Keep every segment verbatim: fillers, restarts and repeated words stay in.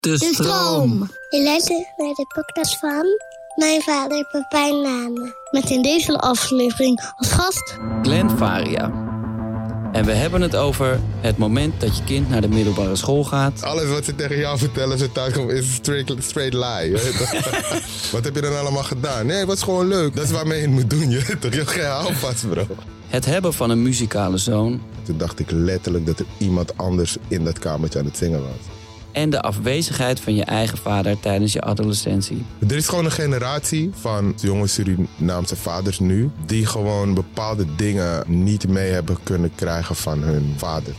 De stroom. Je luistert naar de podcast van mijn vader Pepijn Name. Met in deze aflevering als gast Glenn Faria. En we hebben het over het moment dat je kind naar de middelbare school gaat. Alles wat ze tegen jou vertellen als ze thuis komen is straight, straight lie. Wat heb je dan allemaal gedaan? Nee, het was gewoon leuk. Dat is waarmee je het moet doen. Je hebt geen houvast, bro. Het hebben van een muzikale zoon. Toen dacht ik letterlijk dat er iemand anders in dat kamertje aan het zingen was. En de afwezigheid van je eigen vader tijdens je adolescentie. Er is gewoon een generatie van jonge Surinaamse vaders nu die gewoon bepaalde dingen niet mee hebben kunnen krijgen van hun vader.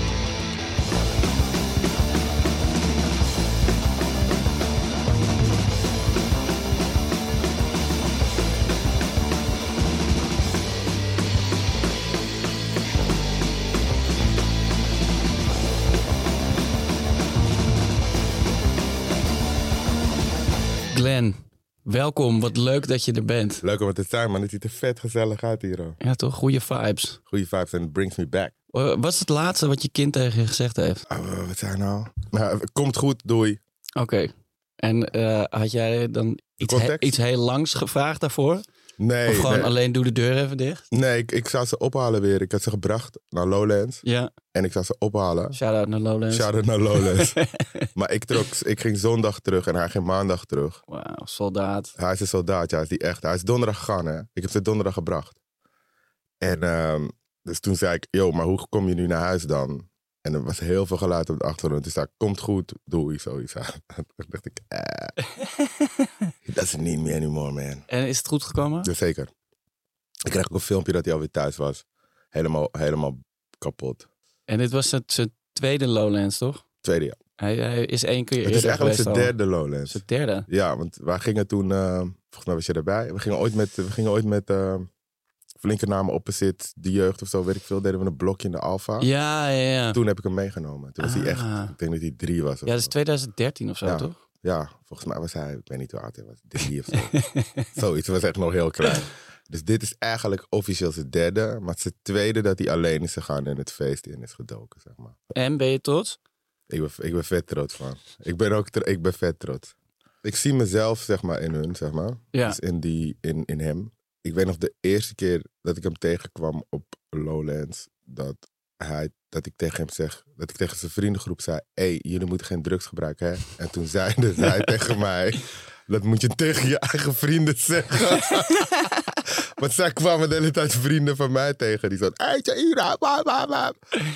Glenn, welkom. Wat leuk dat je er bent. Leuk om het te zijn, man. Het ziet er vet gezellig uit hier. Hoor. Ja, toch? Goeie vibes. Goeie vibes en it brings me back. Wat is het laatste wat je kind tegen je gezegd heeft? Uh, wat zei nou? Nou, komt goed, doei. Oké. Okay. En uh, had jij dan iets, he- iets heel langs gevraagd daarvoor? Nee. Of gewoon nee. alleen doe de deur even dicht? Nee, ik, ik zou ze ophalen weer. Ik had ze gebracht naar Lowlands. Ja. En ik zou ze ophalen. Shout-out naar Lowlands. Shout-out naar Lowlands. Maar ik, trok, ik ging zondag terug en hij ging maandag terug. Wauw, soldaat. Hij is een soldaat, ja, hij is die echt. Hij is donderdag gegaan, hè. Ik heb ze donderdag gebracht. En um, dus toen zei ik, yo, maar hoe kom je nu naar huis dan? En er was heel veel geluid op de achtergrond. Dus zei ik, komt goed, doei, zoiets. Toen dacht ik, eh. He doesn't need me anymore, man. En is het goed gekomen? Jazeker. Ik kreeg ook een filmpje dat hij alweer thuis was. Helemaal, helemaal kapot. En dit was het, zijn tweede Lowlands, toch? Tweede, ja. Hij, hij is één keer eerder Het is eigenlijk geweest zijn al. derde Lowlands. Zijn derde? Ja, want wij gingen toen... Uh, volgens mij was je erbij. We gingen ooit met, we gingen ooit met uh, flinke namen opposite de jeugd of zo, weet ik veel. Deden we een blokje in de Alfa. Ja, ja, ja. Toen heb ik hem meegenomen. Toen was ah. hij echt... Ik denk dat hij drie was. Ja, dat is twintig dertien of zo, ja. toch? Ja, volgens mij was hij... Ik weet niet hoe oud hij was. Drie of zo. Zoiets. Hij was echt nog heel klein. Dus dit is eigenlijk officieel zijn derde. Maar het is het tweede dat hij alleen is gegaan en het feest in is gedoken, zeg maar. En, ben je trots? Ik ben, ik ben vet trots van. Ik ben ook ik ben vet trots. Ik zie mezelf, zeg maar, in hun, zeg maar. Ja. Dus in, die, in, in hem. Ik weet nog de eerste keer dat ik hem tegenkwam op Lowlands. Dat, hij, dat ik tegen hem zeg, dat ik tegen zijn vriendengroep zei. Hé, hey, jullie moeten geen drugs gebruiken, hè? En toen zeiden zij tegen mij. Dat moet je tegen je eigen vrienden zeggen. Want zij kwamen de hele tijd vrienden van mij tegen. Die zeiden, hey, Jaira, bam, bam, bam.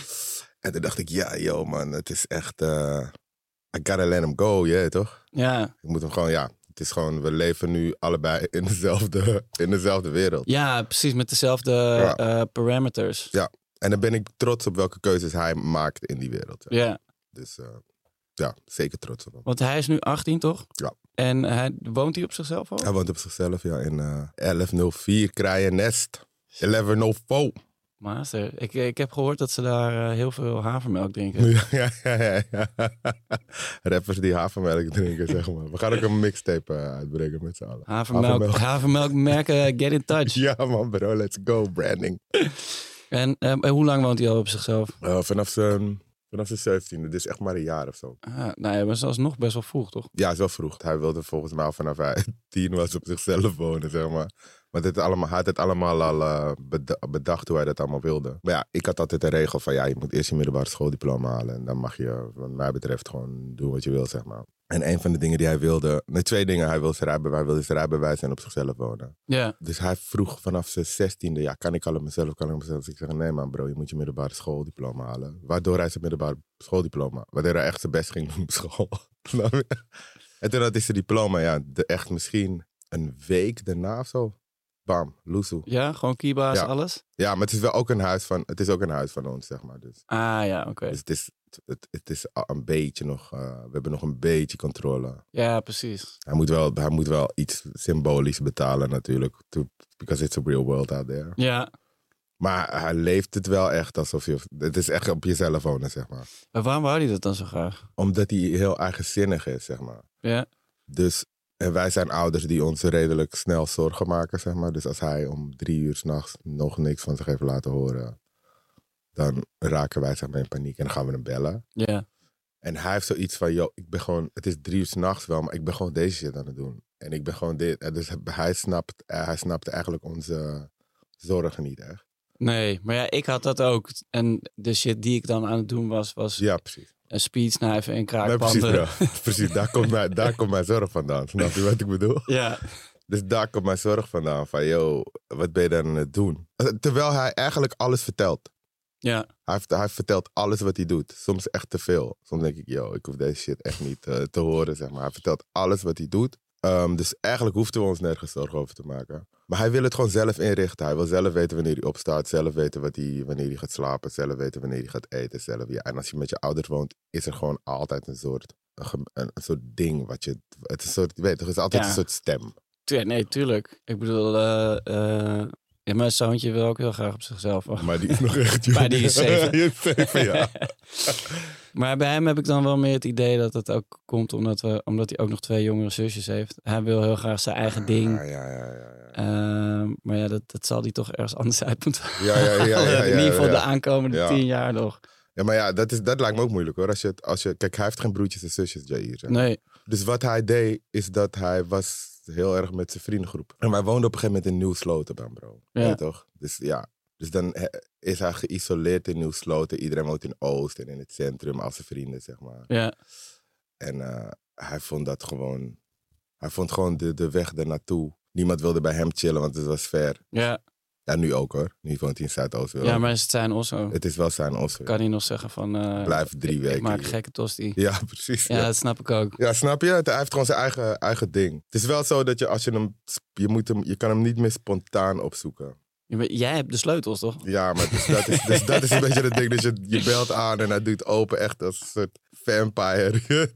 En toen dacht ik, ja, yo, man, het is echt... Uh, I gotta let him go, yeah, toch? Ja. Ik moet hem gewoon, ja, het is gewoon... We leven nu allebei in dezelfde, in dezelfde wereld. Ja, precies, met dezelfde ja. uh, parameters. Ja, en dan ben ik trots op welke keuzes hij maakt in die wereld. Ja. ja. Dus uh, ja, zeker trots op hem. Want hij is nu achttien, toch? Ja. En hij, woont hij op zichzelf al? Hij woont op zichzelf, ja, in uh, elf nul vier Kraaiennest. elf nul vier. Master. Ik, ik heb gehoord dat ze daar uh, heel veel havermelk drinken. Ja, ja, ja, ja. Rappers die havermelk drinken, zeg maar. We gaan ook een mixtape uh, uitbrengen met z'n allen. Havermelk, havermelk. havermelkmerken, get in touch. Ja man bro, let's go, branding. En uh, hoe lang woont hij al op zichzelf? Uh, vanaf zijn vanaf zijn zeventiende, dus echt maar een jaar of zo. Ah, nou ja, maar dat is nog best wel vroeg, toch? Ja, is wel vroeg. Hij wilde volgens mij al vanaf hij tien was op zichzelf wonen, zeg maar. Maar dit allemaal, hij had het allemaal al uh, bedacht hoe hij dat allemaal wilde. Maar ja, ik had altijd een regel van ja, je moet eerst je middelbare schooldiploma halen. En dan mag je, wat mij betreft, gewoon doen wat je wil, zeg maar. En een van de dingen die hij wilde, nee, twee dingen. Hij wilde zijn rijbewijs, hij wilde zijn rijbewijs en op zichzelf wonen. Ja. Dus hij vroeg vanaf zijn zestiende, ja, kan ik al op mezelf, kan ik op mezelf? Dus ik zeg, nee man bro, je moet je middelbare schooldiploma halen. Waardoor hij zijn middelbare schooldiploma, waardoor hij echt zijn best ging doen op school. En toen had hij zijn diploma, ja, de, echt misschien een week daarna of zo. Bam, Lusu. Ja, gewoon keybaas, ja. alles? Ja, maar het is wel ook een huis van, het is ook een huis van ons, zeg maar. Dus. Ah ja, oké. Okay. Dus het is, het, het is een beetje nog, uh, we hebben nog een beetje controle. Ja, precies. Hij moet wel, hij moet wel iets symbolisch betalen natuurlijk. To, because it's a real world out there. Ja. Maar hij leeft het wel echt alsof je, het is echt op jezelf wonen, zeg maar. Maar waarom wou hij dat dan zo graag? Omdat hij heel eigenzinnig is, zeg maar. Ja. Dus... En wij zijn ouders die ons redelijk snel zorgen maken, zeg maar. Dus als hij om drie uur 's nachts nog niks van zich heeft laten horen, dan raken wij zeg maar in paniek en dan gaan we hem bellen. Ja. En hij heeft zoiets van, yo, ik ben gewoon, het is drie uur 's nachts wel, maar ik ben gewoon deze shit aan het doen. En ik ben gewoon dit. En dus hij snapt, hij snapt eigenlijk onze zorgen niet echt. Nee, maar ja, ik had dat ook. En de shit die ik dan aan het doen was, was Ja, precies. een speedsnuiven en Nee, kraakpanden. precies, bro. Precies, daar komt, mijn, daar komt mijn zorg vandaan. Snap je wat ik bedoel? Ja, Dus daar komt mijn zorg vandaan. Van, yo, wat ben je dan aan het doen? Terwijl hij eigenlijk alles vertelt. ja, Hij, heeft, hij vertelt alles wat hij doet. Soms echt te veel. Soms denk ik, yo, ik hoef deze shit echt niet uh, te horen, zeg maar. Hij vertelt alles wat hij doet. Um, dus eigenlijk hoefden we ons nergens zorgen over te maken. Maar hij wil het gewoon zelf inrichten. Hij wil zelf weten wanneer hij opstaat. Zelf weten wat hij, wanneer hij gaat slapen. Zelf weten wanneer hij gaat eten. Zelf, ja. En als je met je ouders woont, is er gewoon altijd een soort, een, een, een soort ding. Wat je, het is een soort, je weet, er is altijd Ja. een soort stem. Tu- nee, tuurlijk. Ik bedoel, uh, uh, ja, mijn zoontje wil ook heel graag op zichzelf. Maar die is nog echt jong. Maar die is zeven. Die is zeven, ja. Maar bij hem heb ik dan wel meer het idee dat het ook komt omdat, we, omdat hij ook nog twee jongere zusjes heeft. Hij wil heel graag zijn eigen ding. Ja, ja, ja, ja, ja. Uh, maar ja, dat, dat zal hij toch ergens anders uit moeten Ja, ja, ja, ja, ja, in ieder geval ja. de aankomende Ja. tien jaar nog. Ja, maar ja, dat, is, dat lijkt me ook moeilijk hoor. Als je, het- als je, kijk, hij heeft geen broertjes en zusjes, Jair. zeg maar. Nee, Dus wat hij deed, is dat hij was heel erg met zijn vriendengroep. En wij woonden op een gegeven moment in Nieuw-Sloten, bro. Ja. Weet je toch? Dus ja, dus dan he- is hij geïsoleerd in Nieuw-Sloten. Iedereen woont in Oost en in het centrum, als zijn vrienden, zeg maar. ja, En eh, hij vond dat gewoon, hij vond gewoon de, de weg ernaartoe. Niemand wilde bij hem chillen, want het was ver. ja. Ja, nu ook hoor. Nu woont hij in Zuidoost. Ja, maar is het zijn Osso? Het is wel zijn Oslo. Kan hij nog zeggen van... Uh, Blijf drie ik, weken Ik maak een hier. gekke tosti. Ja, precies. Ja, Ja. dat snap ik ook. Ja, snap je? Hij heeft gewoon zijn eigen, eigen ding. Het is wel zo dat je als je hem, je moet hem, je kan hem niet meer spontaan opzoeken. Ja, maar jij hebt de sleutels, toch? Ja, maar dus dat, is, dus dat is een beetje het ding. Dus je, je belt aan en hij doet open echt als een soort vampire.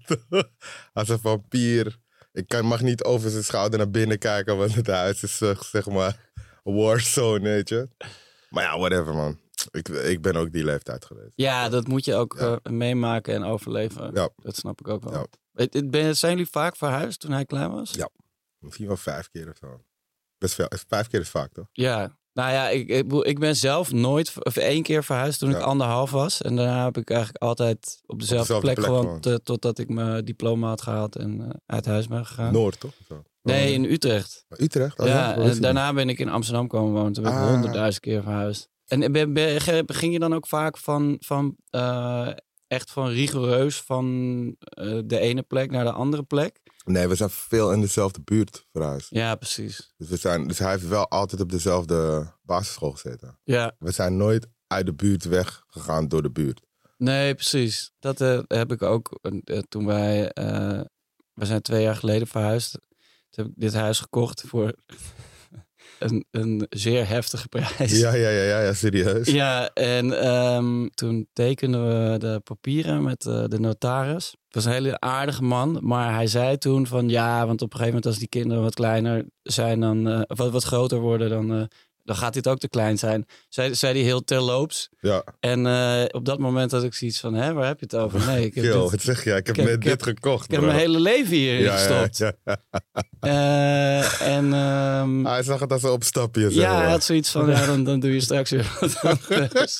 Als een vampier. Ik kan, mag niet over zijn schouder naar binnen kijken, want het huis is uh, zeg maar een warzone, weet je. Maar ja, whatever man. Ik, ik ben ook die leeftijd geweest. Ja, dat moet je ook Ja. uh, meemaken en overleven. Ja. Dat snap ik ook wel. Ja. Weet- Ben, zijn jullie vaak verhuisd toen hij klein was? Ja. Misschien wel vijf keer of zo. Best veel. Vijf keer is vaak, toch? Ja. Nou ja, ik, ik, bedoel, ik ben zelf nooit, of één keer verhuisd toen Ja. ik anderhalf was. En daarna heb ik eigenlijk altijd op dezelfde, dezelfde plek, plek gewoond. gewoond. uh, totdat ik mijn diploma had gehaald en uh, uit huis ben gegaan. Noord, toch? Of zo? Nee, in Utrecht. Utrecht? Oh, ja, Waar is en die? daarna ben ik in Amsterdam komen wonen. Toen ben ik Ah. honderdduizend keer verhuisd. En ben, ben, ging je dan ook vaak van, van uh, echt van rigoureus van uh, de ene plek naar de andere plek? Nee, we zijn veel in dezelfde buurt verhuisd. Ja, precies. Dus, we zijn, dus hij heeft wel altijd op dezelfde basisschool gezeten. Ja, We zijn nooit uit de buurt weggegaan door de buurt. nee, precies. Dat uh, heb ik ook uh, toen wij... Uh, we zijn twee jaar geleden verhuisd. Toen heb ik dit huis gekocht voor een, een zeer heftige prijs. Ja, ja, ja, ja, ja serieus. Ja, en um, toen tekenden we de papieren met uh, de notaris. Het was een hele aardige man, maar hij zei toen van ja, want op een gegeven moment als die kinderen wat kleiner zijn dan, uh, of wat, wat groter worden, dan, uh, dan gaat dit ook te klein zijn. Zei, zei hij heel terloops. Ja. En uh, op dat moment had ik zoiets van, hè, waar heb je het over? Nee, ik heb, Yo, dit, wat zeg je? Ik heb ik heb- net ik dit heb- gekocht, ik heb bro. mijn hele leven hierin ja, gestopt. Ja, ja. Uh, en um, Hij zag het als een opstapje. zeg ja, hij maar. had zoiets van, ja, dan, dan doe je straks weer wat anders.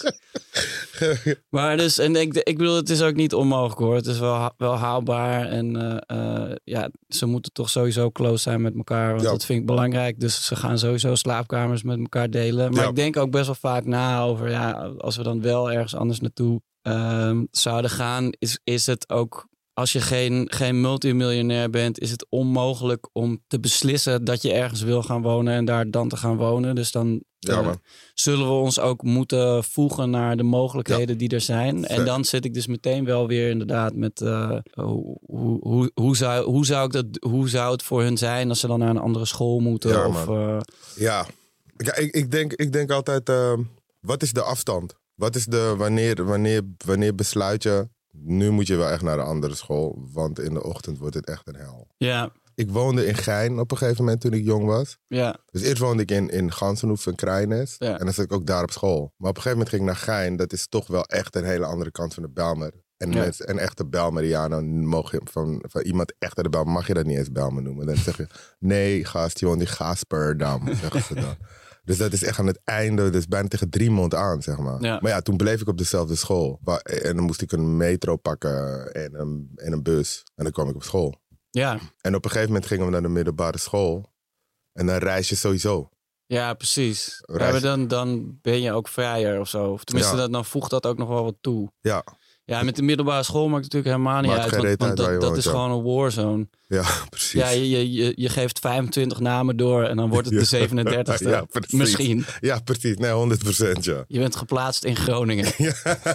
Maar dus, en ik, ik bedoel, het is ook niet onmogelijk hoor. Het is wel, ha- wel haalbaar. En uh, uh, ja, ze moeten toch sowieso close zijn met elkaar. Want Ja. dat vind ik belangrijk. Dus ze gaan sowieso slaapkamers met elkaar delen. Maar Ja. ik denk ook best wel vaak na over, ja, als we dan wel ergens anders naartoe um, zouden gaan, is, is het ook... Als je geen, geen multimiljonair bent, is het onmogelijk om te beslissen dat je ergens wil gaan wonen en daar dan te gaan wonen. Dus dan Ja, uh, man. zullen we ons ook moeten voegen naar de mogelijkheden die er zijn. En dan zit ik dus meteen wel weer inderdaad met uh, hoe, hoe, hoe, zou, hoe, zou ik dat, hoe zou het voor hun zijn als ze dan naar een andere school moeten? Ja, of, uh, Ja, ja ik, ik, denk, ik denk altijd, uh, wat is de afstand? Wat is de, wanneer, wanneer, wanneer besluit je, nu moet je wel echt naar een andere school, want in de ochtend wordt het echt een hel. ja, Ik woonde in Gein op een gegeven moment toen ik jong was. ja, Dus eerst woonde ik in, in Gansenhoef en Krijnes. Ja. En dan zat ik ook daar op school. Maar op een gegeven moment ging ik naar Gein. Dat is toch wel echt een hele andere kant van de Bijlmer. En Ja. mensen, een echte Bijlmerianen mogen van, van iemand echt uit de Bijlmer mag je dat niet eens Bijlmer noemen. Dan zeg je, nee gast, je woont in Gasperdam, zeggen ze dan. Dus dat is echt aan het einde, dus bijna tegen Driemond aan, zeg maar. Ja. Maar ja, toen bleef ik op dezelfde school. Wa- En dan moest ik een metro pakken en een, en een bus. En dan kwam ik op school. Ja, En op een gegeven moment gingen we naar de middelbare school. En dan reis je sowieso. ja precies. Ja, Reis- maar dan, dan ben je ook vrijer of zo. Of tenminste, Ja. dat, dan voegt dat ook nog wel wat toe. Ja, Ja, met de middelbare school maakt het natuurlijk helemaal niet Maakt uit. geen Want, reet want uit waar dat, je dat woont, is ja. gewoon een warzone. ja, precies. Ja, je, je, je, je geeft vijfentwintig namen door en dan wordt het de zevenendertigste. Ja, precies. Misschien. Ja, precies. Nee, honderd procent, ja. Je bent geplaatst in Groningen. Ja,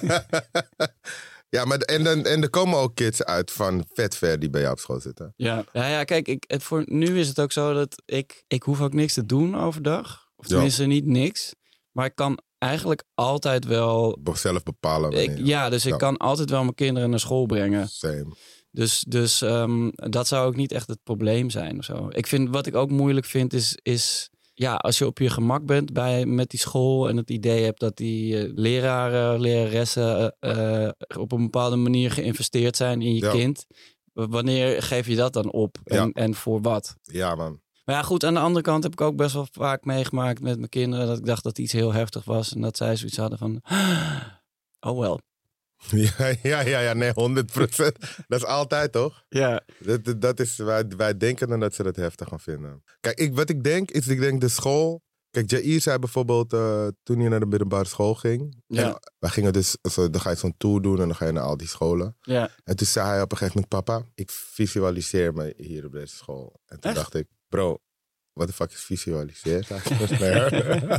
ja maar de- en, dan, en er komen ook kids uit van vet ver die bij jou op school zitten. Ja, ja, ja kijk, ik, het voor nu is het ook zo dat ik... Ik hoef ook niks te doen overdag. Of Ja. tenminste niet niks. Maar ik kan eigenlijk altijd wel... Be- Zelf bepalen Ik, wanneer. ja, dus ik Ja. kan altijd wel mijn kinderen naar school brengen. Same. Dus, dus ehm, dat zou ook niet echt het probleem zijn of zo. Ik vind, wat ik ook moeilijk vind is... is ja, als je op je gemak bent bij, met die school en het idee hebt dat die eh, leraren, leraressen eh, eh, op een bepaalde manier geïnvesteerd zijn in je Ja. kind. W- Wanneer geef je dat dan op en, Ja. en voor wat? Ja, man. Maar ja, goed, aan de andere kant heb ik ook best wel vaak meegemaakt met mijn kinderen dat ik dacht dat iets heel heftig was en dat zij zoiets hadden van, oh wel. Ja, ja, ja, ja, nee, honderd procent. Dat is altijd, toch? Ja, Dat, dat- dat is, wij, wij denken dan dat ze dat heftig gaan vinden. Kijk, ik, wat ik denk, is ik denk de school... Kijk, Jair zei bijvoorbeeld, uh, toen hij naar de middelbare school ging... Ja. En wij gingen dus, zo, dan ga je zo'n tour doen en dan ga je naar al die scholen. ja. En toen zei hij op een gegeven moment, papa, ik visualiseer me hier op deze school. En toen Echt? dacht ik, bro, wat de fuck is visualiseer? nee,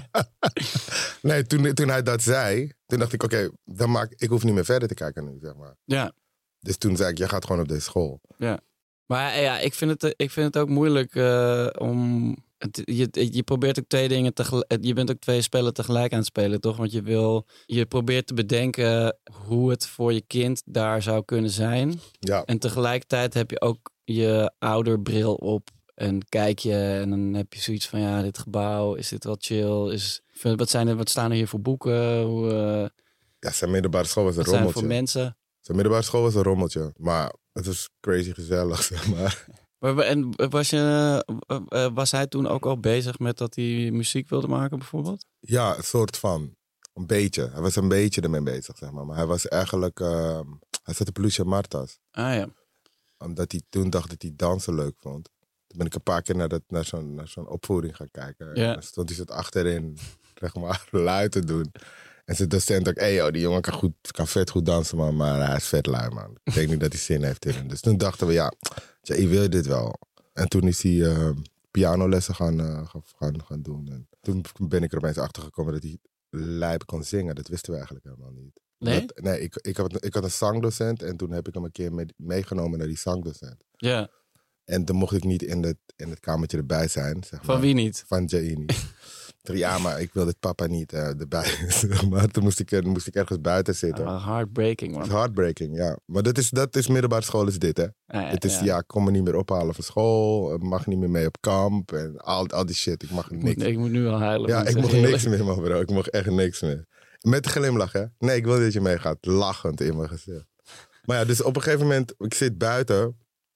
nee toen, toen hij dat zei, toen dacht ik, oké, dan maak ik hoef niet meer verder te kijken nu, zeg maar. Ja. Dus toen zei ik, jij gaat gewoon op deze school. Maar ja, ik vind het, ik vind het ook moeilijk eh, om... Het, je, je probeert ook twee dingen tegelijk... Je bent ook twee spellen tegelijk aan het spelen, toch? Want je wil... Je probeert te bedenken hoe het voor je kind daar zou kunnen zijn. Ja, En tegelijkertijd heb je ook je ouderbril op en kijk je en dan heb je zoiets van ja, dit gebouw, is dit wel chill? Is, wat, zijn er, wat staan er hier voor boeken? Hoe, uh, ja zijn middelbare school was een wat zijn er rommeltje. voor mensen? Zijn middelbare school was een rommeltje. Maar het was crazy gezellig, zeg maar. Maar, en was, je, uh, was hij toen ook al bezig met dat hij muziek wilde maken bijvoorbeeld? Ja, een soort van. Een beetje. Hij was een beetje ermee bezig, zeg maar. Maar hij was eigenlijk... Uh, hij zat op Lucia Martas. Ah ja. Omdat hij toen dacht dat hij dansen leuk vond. Toen ben ik een paar keer naar, dat, naar, zo'n, naar zo'n opvoering gaan kijken. Ja. En dan stond hij zo achterin, zeg maar, lui te doen. En zijn docent ook, hey joh, die jongen kan, goed, kan vet goed dansen, man. Maar hij is vet lui, man. Ik denk niet dat hij zin heeft in hem. Dus toen dachten we, ja, je wil dit wel. En toen is hij uh, pianolessen gaan, uh, gaan, gaan doen. En toen ben ik er opeens achter gekomen dat hij lijp kon zingen. Dat wisten we eigenlijk helemaal niet. Nee? Dat, nee, ik, ik, had, ik had een zangdocent en toen heb ik hem een keer mee, meegenomen naar die zangdocent. Ja. En dan mocht ik niet in het, in het kamertje erbij zijn. Zeg Van maar. wie niet? Van Jaini. Ja, maar ik wil dit papa niet uh, erbij. Maar toen moest ik, moest ik ergens buiten zitten. Ah, heartbreaking Het is man. heartbreaking, ja. Maar dat is, dat is middelbare school is dit, hè. Ah, Het is, ja. ja, ik kom me niet meer ophalen van school. Ik mag niet meer mee op kamp. En al, al die shit, ik mag Ik niks. moet, ik moet nu al huilen. Ja, want ik het mocht is niks heerlijk. meer, man, bro. Ik mocht echt niks meer. Met een glimlach, hè. Nee, ik wil niet dat je meegaat. Lachend in mijn gezicht. Maar ja, dus op een gegeven moment, ik zit buiten.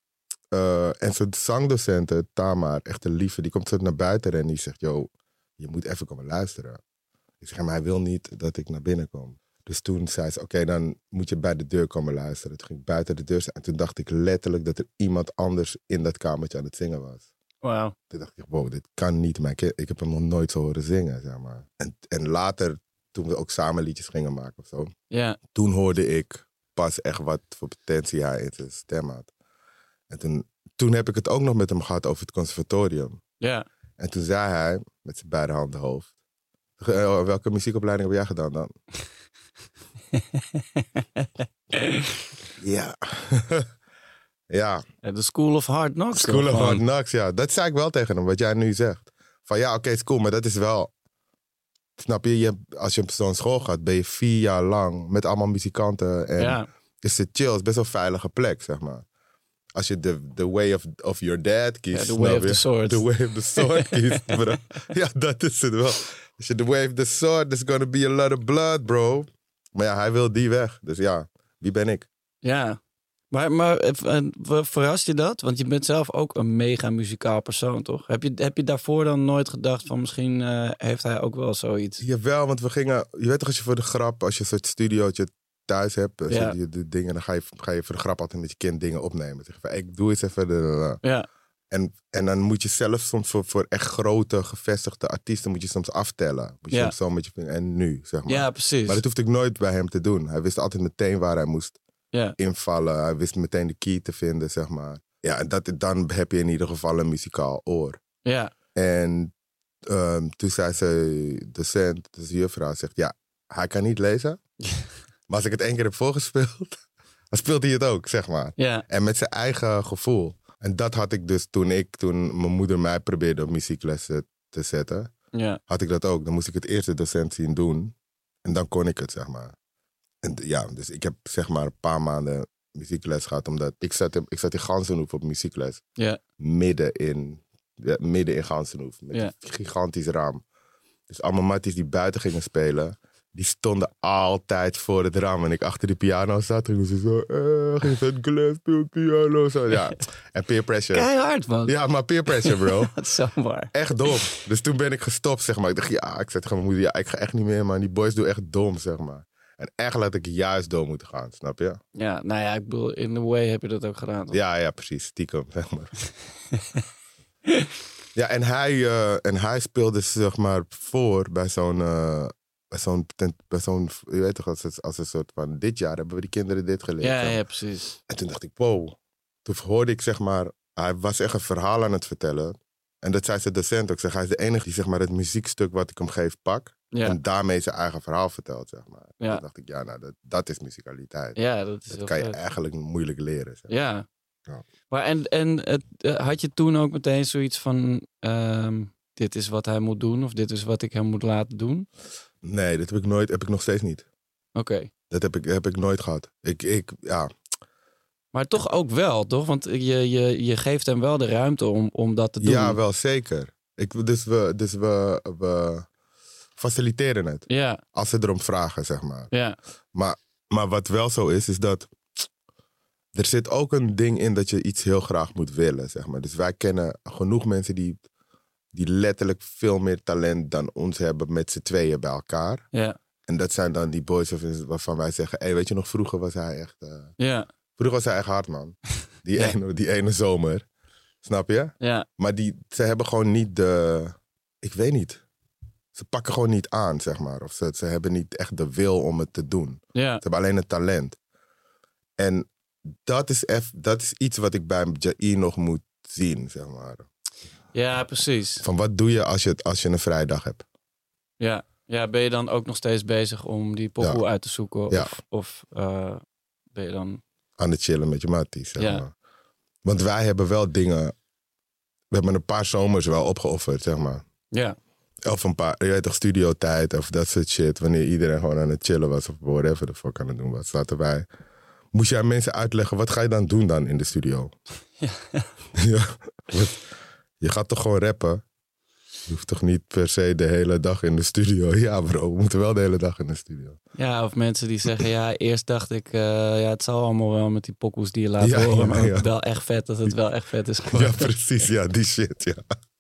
Uh, en zo'n zangdocenten, Tamar, echt een lieve, die komt zo naar buiten en die zegt, yo, je moet even komen luisteren. Ik zeg, maar hij wil niet dat ik naar binnen kom. Dus toen zei ze, oké, okay, dan moet je bij de deur komen luisteren. Toen ging ik buiten de deur staan en toen dacht ik letterlijk dat er iemand anders in dat kamertje aan het zingen was. Wauw. Toen dacht ik, wow, dit kan niet mijn kind. Ik heb hem nog nooit zo horen zingen, zeg maar. En, en later, toen we ook samen liedjes gingen maken of zo, Ja. toen hoorde ik pas echt wat voor potentie hij in zijn stem had. En toen, toen heb ik het ook nog met hem gehad over het conservatorium. Ja. En toen zei hij, met zijn beide handen hoofd, "Uh, welke muziekopleiding heb jij gedaan dan?" Ja. Ja. De School of Hard Knocks. School of gewoon. Hard Knocks, ja. Dat zei ik wel tegen hem, wat jij nu zegt. Van ja, oké, okay, is cool, maar dat is wel... Snap je, je hebt, als je op zo'n school gaat, ben je vier jaar lang met allemaal muzikanten. En Ja. is het chill, het is best wel een veilige plek, zeg maar. Als je de the way of, of your dad kiest. Ja, the way snap of je? the sword. The way of the sword kiest, bro. Ja, dat is het wel. Als je the way of the sword, there's gonna be a lot of blood, bro. Maar ja, hij wil die weg. Dus ja, wie ben ik? Ja. Maar, maar eh, verrast je dat? Want je bent zelf ook een mega muzikaal persoon, toch? Heb je, heb je daarvoor dan nooit gedacht van misschien uh, heeft hij ook wel zoiets? Jawel, want we gingen... Je weet toch als je voor de grap, als je een soort studiootje thuis hebt, als Ja. je de, de dingen, dan ga je, ga je voor de grap altijd met je kind dingen opnemen. Zeg van, hey, ik doe eens even de... Ja, En, en dan moet je zelf soms voor, voor echt grote, gevestigde artiesten moet je soms aftellen. Moet je Ja. soms zo met je vinger, en nu, zeg maar. ja precies. Maar dat hoefde ik nooit bij hem te doen. Hij wist altijd meteen waar hij moest Ja. invallen. Hij wist meteen de key te vinden, zeg maar. Ja, en dat, dan heb je in ieder geval een muzikaal oor. Ja, En um, toen zei ze, docent, dus de juffrouw, zegt, ja, hij kan niet lezen. Maar als ik het één keer heb voorgespeeld, dan speelt hij het ook, zeg maar. ja, En met zijn eigen gevoel. En dat had ik dus toen ik, toen mijn moeder mij probeerde op muzieklessen te zetten, ja. had ik dat ook. Dan moest ik het eerste docent zien doen. En dan kon ik het, zeg maar. En ja, dus ik heb zeg maar een paar maanden muziekles gehad. Omdat ik zat, in- ik zat in Gansenhoef op muziekles. Ja. Midden in, ja, midden in Gansenhoef. Met Ja. een gigantisch raam. Dus allemaal matties die buiten gingen spelen, die stonden altijd voor het raam. En ik achter die piano zat, gingen ze zo, eh, ging het Glenn speelt piano. Zo, ja. En peer pressure. Keihard, man. Ja, maar peer pressure, bro. Dat is zo waar. Echt dom. Dus toen ben ik gestopt, zeg maar. Ik dacht, ja, ik zei tegen mijn moeder, ja, ik ga echt niet meer, man. Die boys doen echt dom, zeg maar. En eigenlijk had ik juist door moeten gaan, snap je? Ja, nou ja, ik bedoel, in the way heb je dat ook gedaan. toch? Ja, ja, precies. Stiekem, zeg maar. Ja, en hij, uh, en hij speelde, zeg maar, voor bij zo'n... Uh, bij zo'n, tent, bij zo'n, je weet toch, als, als een soort van, dit jaar hebben we die kinderen dit geleerd. Ja, zeg maar. ja, precies. En toen dacht ik, wow. Toen hoorde ik, zeg maar, hij was echt een verhaal aan het vertellen. En dat zei zijn docent ook. Zeg, hij is de enige die, zeg maar, het muziekstuk wat ik hem geef pak. Ja, En daarmee zijn eigen verhaal vertelt, zeg maar. Ja. Toen dacht ik, ja, nou, dat, dat is muzikaliteit. ja dat is dat heel kan je vet. eigenlijk moeilijk leren. Zeg. Ja. Ja. Maar en, en het, eh, had je toen ook meteen zoiets van, ehm, dit is wat hij moet doen of dit is wat ik hem moet laten doen? Nee, dat heb ik nooit, heb ik nog steeds niet. Oké. Dat heb ik, heb ik nooit gehad. Ik, ik, ja, Maar toch ook wel, toch? Want je, je, je geeft hem wel de ruimte om, om dat te doen. ja, wel zeker. Ik, dus we, dus we, we faciliteren het. Ja, Als ze erom vragen, zeg maar. ja, Maar, maar wat wel zo is, is dat er zit ook een ding in dat je iets heel graag moet willen, zeg maar. Dus wij kennen genoeg mensen die, die letterlijk veel meer talent dan ons hebben met z'n tweeën bij elkaar. ja, En dat zijn dan die boys waarvan wij zeggen, hé, weet je nog, vroeger was hij echt... Uh, ja, vroeger was hij echt hard, man. Die, Ja. ene, die ene zomer. Snap je? ja, Maar die, ze hebben gewoon niet de... Ik weet niet. Ze pakken gewoon niet aan, zeg maar. Of ze, ze hebben niet echt de wil om het te doen. ja, Ze hebben alleen het talent. En dat is, eff, dat is iets wat ik bij Jair nog moet zien, zeg maar. ja, precies. Van wat doe je als je, het, als je een vrijdag hebt? Ja. Ja, ben je dan ook nog steeds bezig om die pokoe Ja. uit te zoeken? Of, Ja. of uh, ben je dan... Aan het chillen met je matties, zeg Ja. maar. Want wij hebben wel dingen... We hebben een paar zomers wel opgeofferd, zeg maar. Ja, Of een paar, je weet toch, studiotijd of dat soort shit. Wanneer iedereen gewoon aan het chillen was of whatever the fuck aan het doen was. Zaten wij. Moest je aan mensen uitleggen, wat ga je dan doen dan in de studio? Ja. Ja, wat- je gaat toch gewoon rappen? Je hoeft toch niet per se de hele dag in de studio? Ja bro, we moeten wel de hele dag in de studio. ja, of mensen die zeggen, ja, eerst dacht ik, uh, ja, het zal allemaal wel met die pokoes die je laat Ja, horen. ja, Maar ja. wel echt vet dat het wel echt vet is geworden. Ja, precies. Ja, die shit, ja.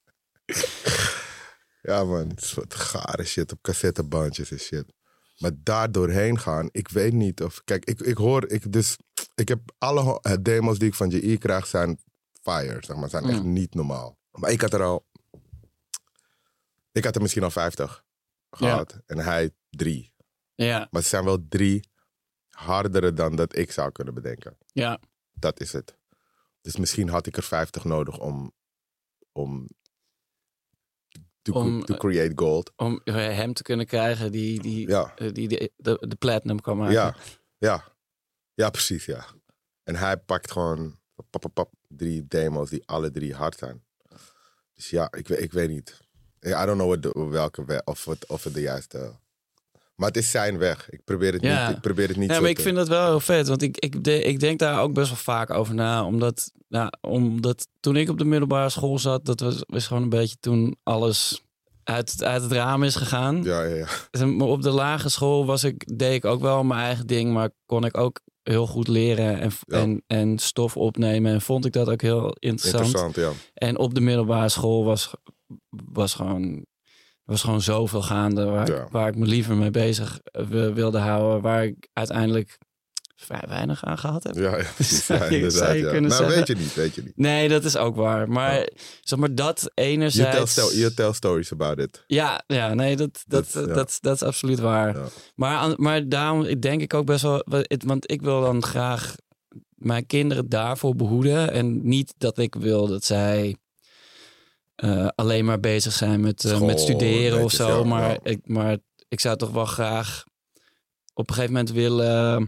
Ja man, het is wat gare shit op cassettebandjes en shit. Maar daar doorheen gaan, ik weet niet of... Kijk, ik, ik hoor, ik, dus, ik heb alle ho- eh, demos die ik van Jair krijg zijn fire, zeg maar. Zijn echt Mm. niet normaal. Maar ik had er al... Ik had er misschien al vijftig gehad. En hij drie. Ja, Maar ze zijn wel drie hardere dan dat ik zou kunnen bedenken. ja, Dat is het. Dus misschien had ik er vijftig nodig om... Om... To, Om, to create gold. om hem te kunnen krijgen die, die, Ja. uh, die de, de, de platinum kan maken. Ja, ja. Ja, precies, ja. En hij pakt gewoon pap, pap, pap, drie demos die alle drie hard zijn. Dus ja, ik, weet- ik weet niet. I don't know what de- welke weg, of, het, of het de juiste... Maar het is zijn weg. Ik probeer het Ja. niet, ik probeer het niet Ja, zo maar ik te- vind dat wel heel vet. Want ik, ik, de, ik denk daar ook best wel vaak over na. Omdat, nou, omdat toen ik op de middelbare school zat, dat was, was gewoon een beetje toen alles uit, het- uit het raam is gegaan. Ja, ja, ja. Maar op de lagere school was ik, deed ik ook wel mijn eigen ding. Maar kon ik ook heel goed leren en, Ja. en, en stof opnemen. En vond ik dat ook heel interessant. Interessant, ja. En op de middelbare school was, was, gewoon, was gewoon zoveel gaande waar, Ja. ik, waar ik me liever mee bezig uh, wilde houden. Waar ik uiteindelijk vrij weinig aan gehad heb. Ja, ja, precies. Ja, Zou je- inderdaad, zou je ja. kunnen Nou, zeggen. weet je niet, weet je niet. Nee, dat is ook waar. Maar, Ja. zeg maar dat You tell, enerzijds... sto- you tell stories about it. Ja, ja, nee, dat, dat, Dat- dat, ja. dat, is absoluut waar. Ja. Maar, aan- maar daarom denk ik ook best wel... Want ik wil dan graag mijn kinderen daarvoor behoeden. En niet dat ik wil dat zij uh, alleen maar bezig zijn met, uh, School, met studeren of netjes, zo. ja, maar, ja. Ik, maar ik zou toch wel graag op een gegeven moment willen...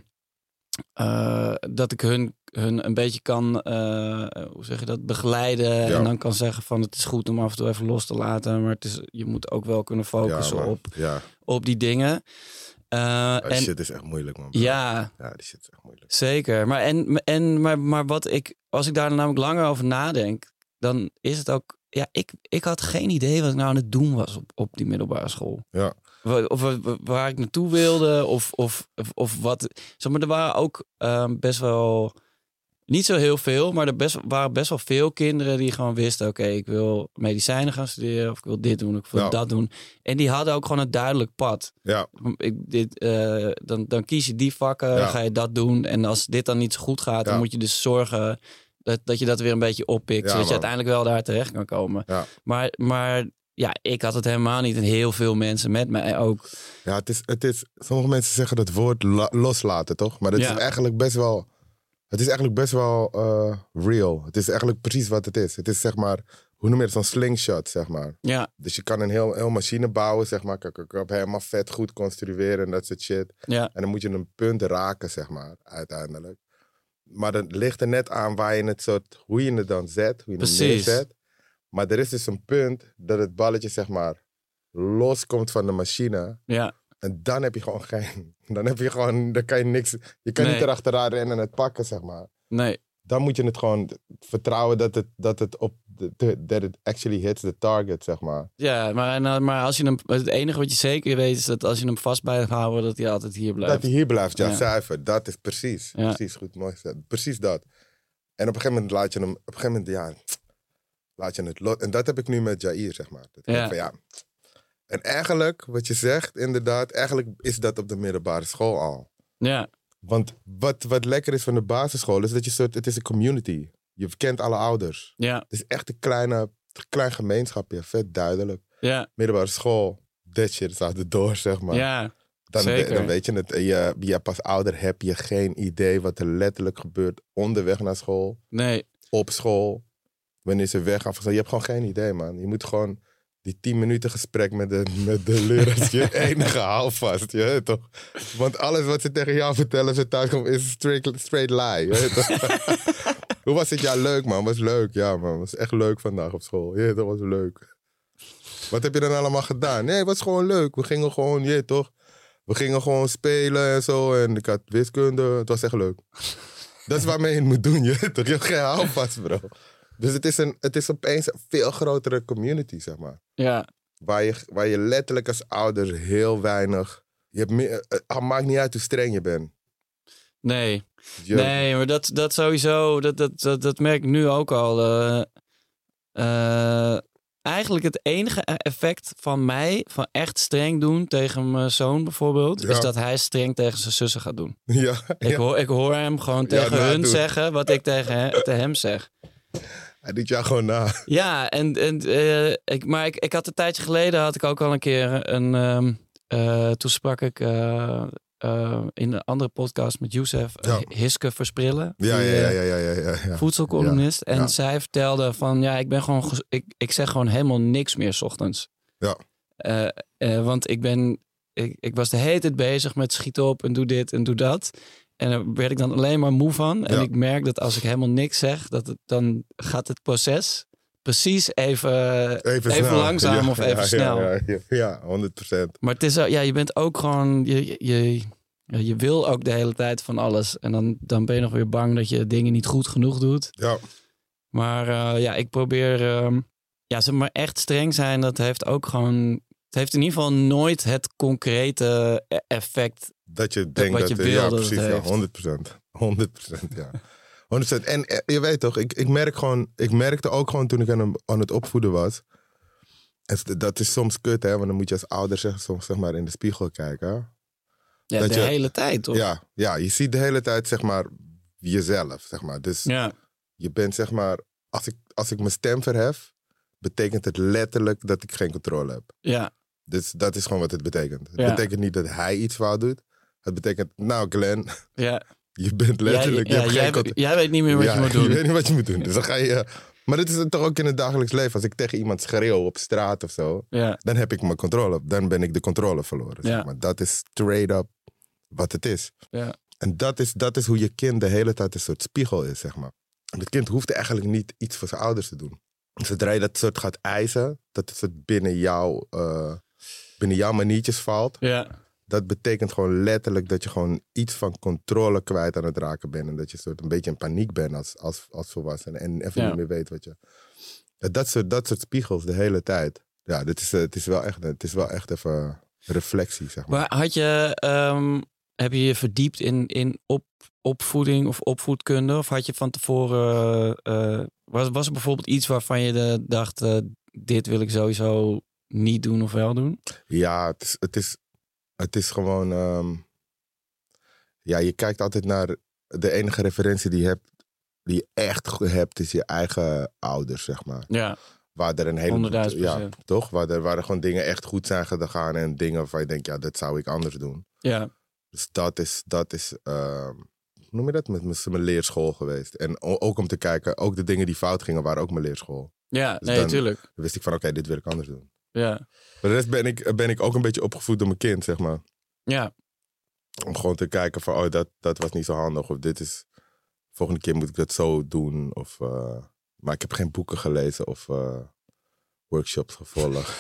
Uh, dat ik hun, hun een beetje kan, uh, hoe zeg je dat, begeleiden. Ja. En dan kan zeggen van het is goed om af en toe even los te laten. Maar het is, je moet ook wel kunnen focussen Ja, man. op, Ja. op die dingen. Uh, Ja, die en, shit is echt moeilijk, man. bro. ja, Ja, die shit is echt moeilijk. zeker. Maar, en, en, maar, maar wat ik, als ik daar namelijk langer over nadenk, dan is het ook... Ja, ik, ik had geen idee wat ik nou aan het doen was op, op die middelbare school. Ja. Of, of waar ik naartoe wilde, of, of, of, of wat. Zeg maar, er waren ook um, best wel, niet zo heel veel, maar er best, waren best wel veel kinderen die gewoon wisten, oké, okay, ik wil medicijnen gaan studeren, of ik wil dit doen, of ik wil Ja. dat doen. En die hadden ook gewoon een duidelijk pad. Ja. Ik, dit, uh, dan, dan kies je die vakken, Ja. ga je dat doen. En als dit dan niet zo goed gaat, Ja. dan moet je dus zorgen dat, dat je dat weer een beetje oppikt, Ja, zodat je man. uiteindelijk wel daar terecht kan komen. Ja. Maar, maar ja, ik had het helemaal niet. En heel veel mensen met mij ook. Ja, het is, het is, sommige mensen zeggen dat woord la- loslaten, toch? Maar het Ja. is eigenlijk best wel, het is eigenlijk best wel uh, real. Het is eigenlijk precies wat het is. Het is zeg maar, hoe noem je het, zo'n slingshot, zeg maar. Ja, Dus je kan een heel, heel machine bouwen, zeg maar. Kan ik op helemaal vet goed construeren en dat soort shit. ja, En dan moet je een punt raken, zeg maar, uiteindelijk. Maar dan ligt er net aan waar je het soort, hoe je het dan zet, hoe je het Precies. neerzet. Maar er is dus een punt dat het balletje, zeg maar, loskomt van de machine. ja. En dan heb je gewoon geen, dan heb je gewoon, dan kan je niks, je kan Nee. niet erachteraan rennen en het pakken, zeg maar. Nee, Dan moet je het gewoon vertrouwen dat het, dat het op, de, that it actually hits the target, zeg maar. ja, maar, en, maar als je hem, het enige wat je zeker weet is dat als je hem vast blijft houden, dat hij altijd hier blijft. Dat hij hier blijft, ja, Ja. zuiver. Dat is precies, Ja. precies goed, mooi gezegd. Precies dat. En op een gegeven moment laat je hem, op een gegeven moment, ja, laat je het los. En dat heb ik nu met Jair, zeg maar. Dat ik Ja. denk van, ja. En eigenlijk, wat je zegt, inderdaad, eigenlijk is dat op de middelbare school al. Ja, Want wat, wat lekker is van de basisschool, is dat je soort, het is een community. Je kent alle ouders. ja, Het is echt een kleine, klein gemeenschapje, vet duidelijk. ja, Middelbare school, that shit is out the door, zeg maar. ja, dan, zeker. dan weet je het. Je, je pas ouder heb je geen idee wat er letterlijk gebeurt onderweg naar school, nee, op school, wanneer ze weggaan. Je hebt gewoon geen idee, man. Je moet gewoon die tien minuten gesprek met de, met de leraar is je enige houvast, je weet toch? Want alles wat ze tegen jou vertellen als ze thuis komen is straight, straight lie, je weet toch? Hoe was het? Ja, leuk, man. Was leuk, ja, man. Was echt leuk vandaag op school. Je weet toch, was leuk. Wat heb je dan allemaal gedaan? Nee, het was gewoon leuk. We gingen gewoon, je weet toch? We gingen gewoon spelen en zo. En ik had wiskunde. Het was echt leuk. Dat is waarmee je het moet doen, je weet toch? Je hebt geen houvast, bro. Dus het is, een, het is opeens een veel grotere community, zeg maar. ja, Waar je, waar je letterlijk als ouder heel weinig... Je hebt meer, het maakt niet uit hoe streng je bent. nee. Je, Nee, maar dat, dat sowieso, dat, dat, dat, dat merk ik nu ook al. Uh, uh, eigenlijk het enige effect van mij, van echt streng doen tegen mijn zoon bijvoorbeeld, Ja. is dat hij streng tegen zijn zussen gaat doen. Ja, Ik, ja. hoor, ik hoor hem gewoon Ja, tegen nou, hun doe. zeggen wat ik tegen hem, tegen hem zeg. Hij doet jou gewoon na. Ja, en, en, uh, ik, maar ik, ik had een tijdje geleden, had ik ook al een keer een, um, uh, toen sprak ik uh, uh, in een andere podcast met Youssef, Ja. uh, Hiske Versprillen. Ja, die, ja, ja, uh, ja, ja, ja, ja, ja. voedselcolumnist. Ja, En ja. zij vertelde van, ja, ik ben gewoon, ges- ik, ik zeg gewoon helemaal niks meer 's ochtends. Ja. Uh, uh, want ik ben, ik, ik was de hele tijd bezig met schiet op en doe dit en doe dat. En daar werd ik dan alleen maar moe van. En Ja. ik merk dat als ik helemaal niks zeg, dat het, dan gaat het proces precies even, even, snel. langzaam Ja, of even ja, snel. Ja, ja, ja, honderd procent. Maar het is, ook- ja, je bent ook gewoon, je, je, je, je wil ook de hele tijd van alles. En dan, dan ben je nog weer bang dat je dingen niet goed genoeg doet. Ja, Maar uh, ja, ik probeer... Um, ja, zeg maar echt streng zijn, dat heeft ook gewoon Het heeft in ieder geval nooit het concrete effect. Dat je denkt wat dat... je wil ja, dat precies. het Ja, heeft. honderd procent. honderd procent, ja. honderd procent. En eh, je weet toch, ik, ik merk gewoon... Ik merkte ook gewoon toen ik aan, hem, aan het opvoeden was... En dat is soms kut, hè. Want dan moet je als ouder zeg, soms zeg maar in de spiegel kijken. Ja, Dat de je- hele tijd, toch? Ja, ja, je ziet de hele tijd zeg maar jezelf, zeg maar. Dus Ja. je bent zeg maar... Als ik, als ik mijn stem verhef... betekent het letterlijk dat ik geen controle heb. Ja. Dus dat is gewoon wat het betekent. Het Ja. betekent niet dat hij iets fout doet. Het betekent, nou Glenn, ja. je bent letterlijk... jij, je ja, hebt jij, geen cont- jij weet niet meer wat Ja, je moet doen. Je weet niet wat je moet doen. Dus dan ga je... Maar dit is het toch ook in het dagelijks leven. Als ik tegen iemand schreeuw op straat of zo... Ja. dan heb ik mijn controle. Dan ben ik de controle verloren. Zeg Ja. maar. Dat is straight up wat het is. Ja. En dat is, dat is hoe je kind de hele tijd een soort spiegel is, zeg maar. En het kind hoeft eigenlijk niet iets voor zijn ouders te doen. Zodra je dat soort gaat eisen, dat het soort binnen, jou, uh, binnen jouw maniertjes valt... Ja. dat betekent gewoon letterlijk dat je gewoon iets van controle kwijt aan het raken bent. En dat je soort een beetje in paniek bent als, als, als volwassene. En even Ja. niet meer weet wat je... Ja, dat, soort, dat soort spiegels de hele tijd. Ja, dit is, uh, het, is wel echt, het is wel echt even reflectie, zeg maar. Maar had je, um, heb je je verdiept in, in op, opvoeding of opvoedkunde? Of had je van tevoren... Uh, was, was er bijvoorbeeld iets waarvan je de, dacht... Uh, dit wil ik sowieso niet doen of wel doen? Ja, het is, het is, het is gewoon... Um, ja, je kijkt altijd naar... De enige referentie die je hebt... die je echt hebt, is je eigen ouders, zeg maar. Ja. Waar er een hele... honderdduizend Ja, procent. toch? Waar er, waar er gewoon dingen echt goed zijn gegaan... en dingen waarvan je denkt, ja, dat zou ik anders doen. Ja. Dus dat is... Dat is uh, hoe noem je dat? Met, met mijn leerschool geweest. En o- ook om te kijken... Ook de dingen die fout gingen, waren ook mijn leerschool. Ja, Dus nee, dan- natuurlijk. Dan wist ik van, oké, okay, dit wil ik anders doen. Ja. Maar de rest ben ik, ben ik ook een beetje opgevoed door mijn kind, zeg maar. Ja. Om gewoon te kijken van, oh, dat, dat was niet zo handig. Of dit is... Volgende keer moet ik dat zo doen. Of, uh, maar ik heb geen boeken gelezen of uh, workshops gevolgd.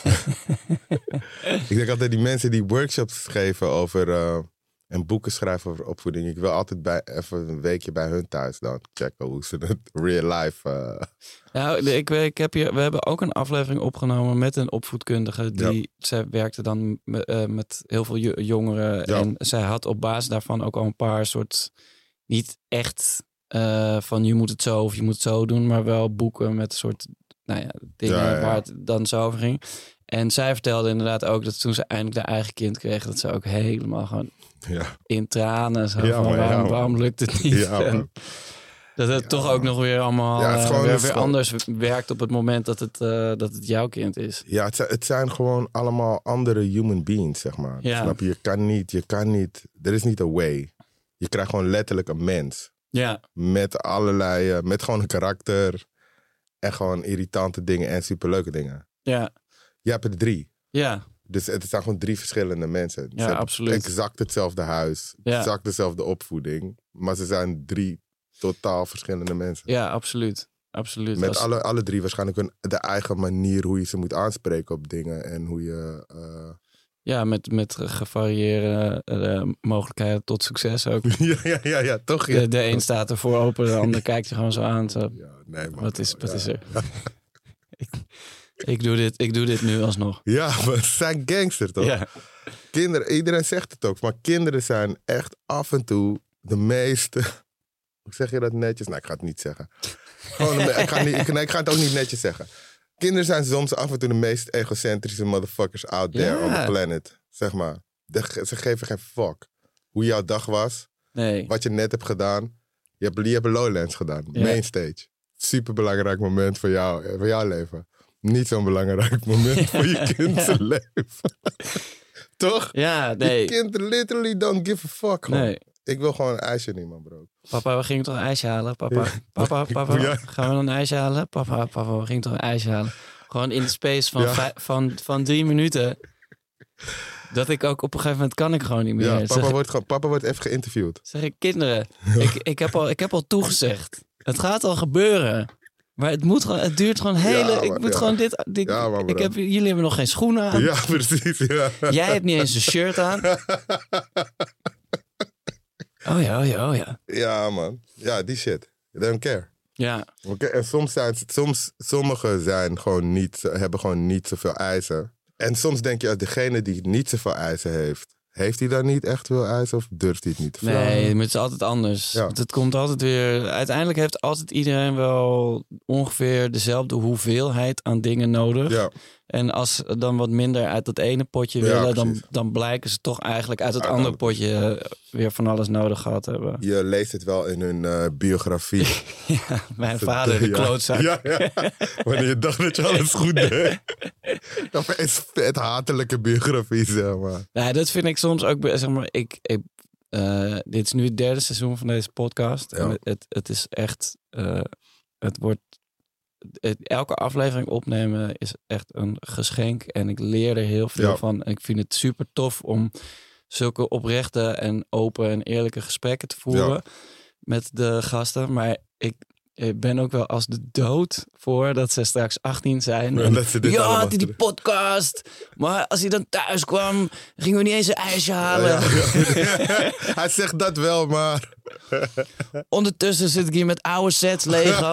Ik denk altijd, die mensen die workshops geven over... Uh, en boeken schrijven over opvoeding. Ik wil altijd bij, even een weekje bij hun thuis dan checken hoe ze het real life... Uh... Nou, ik, ik heb hier, we hebben ook een aflevering opgenomen met een opvoedkundige. Die, ja. Zij werkte dan met, uh, met heel veel jo- jongeren. Ja. En zij had op basis daarvan ook al een paar soort... Niet echt uh, van je moet het zo of je moet het zo doen. Maar wel boeken met een soort nou ja, dingen ja, ja. waar het dan zo over ging. En zij vertelde inderdaad ook dat toen ze eindelijk haar eigen kind kreeg... dat ze ook helemaal gewoon ja. in tranen... Zo ja, van, man, waarom, ja, waarom lukt het niet? Ja, en dat het ja, toch ook nog weer allemaal ja, uh, gewoon, weer, weer gewoon... anders werkt... op het moment dat het, uh, dat het jouw kind is. Ja, het zijn, het zijn gewoon allemaal andere human beings, zeg maar. Ja. Snap je? Je kan niet, je kan niet... Er is niet een way. Je krijgt gewoon letterlijk een mens. Ja. Met allerlei... Uh, met gewoon een karakter... En gewoon irritante dingen en superleuke dingen. Ja. Je hebt er drie. Ja. Dus het zijn gewoon drie verschillende mensen. Ze Ja, hebben absoluut. exact hetzelfde huis. Ja. Exact dezelfde opvoeding. Maar ze zijn drie totaal verschillende mensen. Ja, absoluut. absoluut. Met Als... alle, alle drie waarschijnlijk hun, de eigen manier hoe je ze moet aanspreken op dingen. En hoe je... Uh... Ja, met, met gevarieerde uh, mogelijkheden tot succes ook. ja, ja, ja, ja, toch? Ja. De, de een staat ervoor open, de ander kijkt je gewoon zo aan. Zo. Ja, nee, man, wat is, wat ja. is er? ik, ik, doe dit, ik doe dit nu alsnog. Ja, maar ze zijn gangsters, toch? Ja. Kinderen, iedereen zegt het ook. Maar kinderen zijn echt af en toe de meeste... Hoe zeg je dat netjes? Nou, ik ga het niet zeggen. Gewoon, ik, ga niet, ik, nee, ik ga het ook niet netjes zeggen. Kinderen zijn soms af en toe de meest egocentrische motherfuckers out there Ja. on the planet. Zeg maar. De, ze geven geen fuck hoe jouw dag was. Nee. Wat je net hebt gedaan. Je hebt, je hebt Lowlands gedaan. Ja. Mainstage. Superbelangrijk moment voor, jou, voor jouw leven. Niet zo'n belangrijk moment voor je kind zijn leven. Toch? Ja, nee. Je kind literally don't give a fuck. Gewoon. Nee. Ik wil gewoon een ijsje nemen, bro. Papa, we gingen toch een ijsje halen? Papa, Ja. papa, papa, Ja. gaan we een ijsje halen? Papa, papa, we gingen toch een ijsje halen? Gewoon in de space van, Ja. vij- van, van drie minuten. Dat ik ook op een gegeven moment kan ik gewoon niet meer. Ja, zeg, papa wordt, gewoon, papa wordt even geïnterviewd. zeg ik, kinderen, ik, ik, heb al, ik heb al toegezegd. Het gaat al gebeuren. Maar het, moet gewoon, het duurt gewoon hele... Ja, ik man, moet ja. gewoon dit... dit Ja, man, ik bro. heb, jullie hebben nog geen schoenen aan. Ja, precies. Ja. Jij hebt niet eens een shirt aan. Oh ja, oh ja, oh ja. Ja, man. Ja, die shit. They don't care. Ja, Oké, en soms zijn soms, sommigen zijn gewoon niet, hebben gewoon niet zoveel eisen. En soms denk je, als degene die niet zoveel eisen heeft, heeft hij dan niet echt veel eisen of durft hij het niet te vragen? Nee, maar het is altijd anders. Ja. Het komt altijd weer... Uiteindelijk heeft altijd iedereen wel ongeveer dezelfde hoeveelheid aan dingen nodig. Ja. En als ze dan wat minder uit dat ene potje Ja, willen, dan, precies. dan blijken ze toch eigenlijk uit het Uit andere alle- potje eh, weer van alles nodig gehad hebben. Je leest het wel in hun eh, biografie. Ja, mijn vader, de Ja. klootzak. Ja, ja. Wanneer je dacht dat je alles goed deed. Dat is vet hatelijke biografie, zeg maar. Ja, dat vind ik soms ook, zeg maar, ik, ik, eh, dit is nu het derde seizoen van deze podcast. Ja. En het, het, het is echt, eh, het wordt, het- elke aflevering opnemen is echt een geschenk. En ik leer er heel veel Ja. van. En ik vind het super tof om zulke oprechte en open en eerlijke gesprekken te voeren Ja. met de gasten. Maar ik, ik ben ook wel als de dood voor dat ze straks achttien zijn. Ja, En, dat ze dit ja, allemaal had hij die terug- podcast. Maar als hij dan thuis kwam, gingen we niet eens een ijsje halen. Ja, ja. Hij zegt dat wel, maar... Ondertussen zit ik hier met oude sets Lego.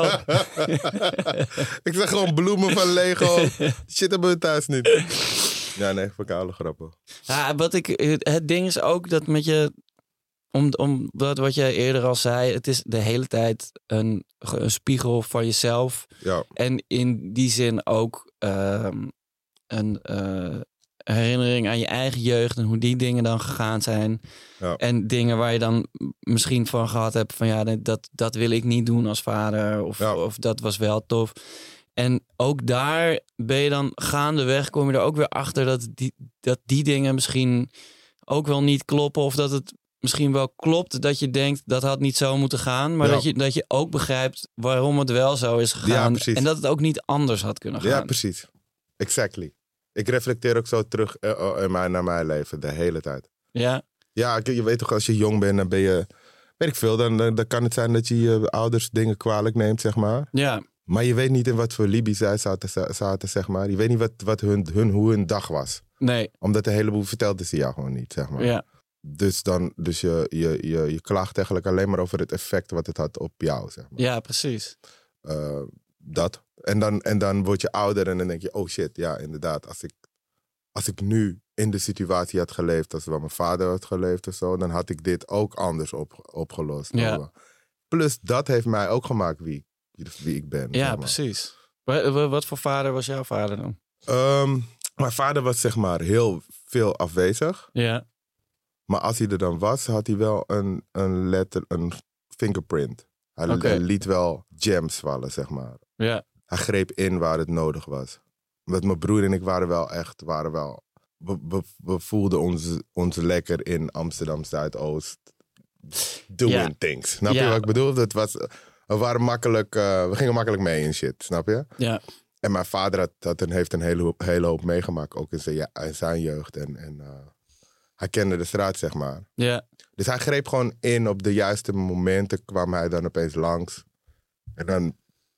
Ik zeg gewoon bloemen van Lego. Shit hebben we thuis niet. Ja, nee, voor koude grappen. Ja, wat ik, het ding is ook dat met je... Om, om wat, wat jij eerder al zei, het is de hele tijd een, een spiegel van jezelf. Ja, En in die zin ook ehm, een eh, herinnering aan je eigen jeugd en hoe die dingen dan gegaan zijn. Ja. En dingen waar je dan misschien van gehad hebt van ja, dat, dat wil ik niet doen als vader. Of, Ja. of dat was wel tof. En ook daar ben je dan gaandeweg, kom je er ook weer achter dat die, dat die dingen misschien ook wel niet kloppen. Of dat het misschien wel klopt dat je denkt dat had niet zo moeten gaan. Maar Ja. dat, je, dat je ook begrijpt waarom het wel zo is gegaan. precies. En dat het ook niet anders had kunnen gaan. ja, precies. Exactly. Ik reflecteer ook zo terug eh, oh, in mijn, naar mijn leven de hele tijd. Ja, Ja, ik- je weet toch, als je jong bent, dan ben je... Weet ik veel, dan, dan dan kan het zijn dat je je ouders dingen kwalijk neemt, zeg maar. ja, Maar je weet niet in wat voor Libi zij zaten, zaten, zeg maar. Je weet niet wat, wat hun, hun, hoe hun dag was. nee, Omdat een heleboel vertelden ze jou gewoon niet, zeg maar. ja, Dus, dan, dus je, je, je, je klaagt eigenlijk alleen maar over het effect wat het had op jou, zeg maar. ja, precies. Uh, dat. En dan, en dan word je ouder en dan denk je, oh shit, ja, inderdaad. Als ik, als ik nu in de situatie had geleefd als wat mijn vader had geleefd of zo, dan had ik dit ook anders op, opgelost. Ja. Plus, dat heeft mij ook gemaakt wie, wie ik ben. Ja, zeg maar. precies. Wa- wa- Wat voor vader was jouw vader dan? Um, mijn vader was zeg maar heel veel afwezig. Ja, Maar als hij er dan was, had hij wel een, een letter, een fingerprint. Hij Oké. hij liet wel gems vallen, zeg maar. ja, Hij greep in waar het nodig was. Omdat mijn broer en ik waren wel echt, waren wel... We, we, we voelden ons, ons lekker in Amsterdam Zuidoost. Doing Ja. things. Snap je Ja. wat ik bedoel? Dat was, we, waren makkelijk, uh, we gingen makkelijk mee in shit, snap je? ja, En mijn vader had, had een, heeft een hele, hoop- hele hoop meegemaakt, ook in zijn, ja, in zijn jeugd. En, en uh, hij kende de straat, zeg maar. ja, Dus hij greep gewoon in op de juiste momenten, kwam hij dan opeens langs. En dan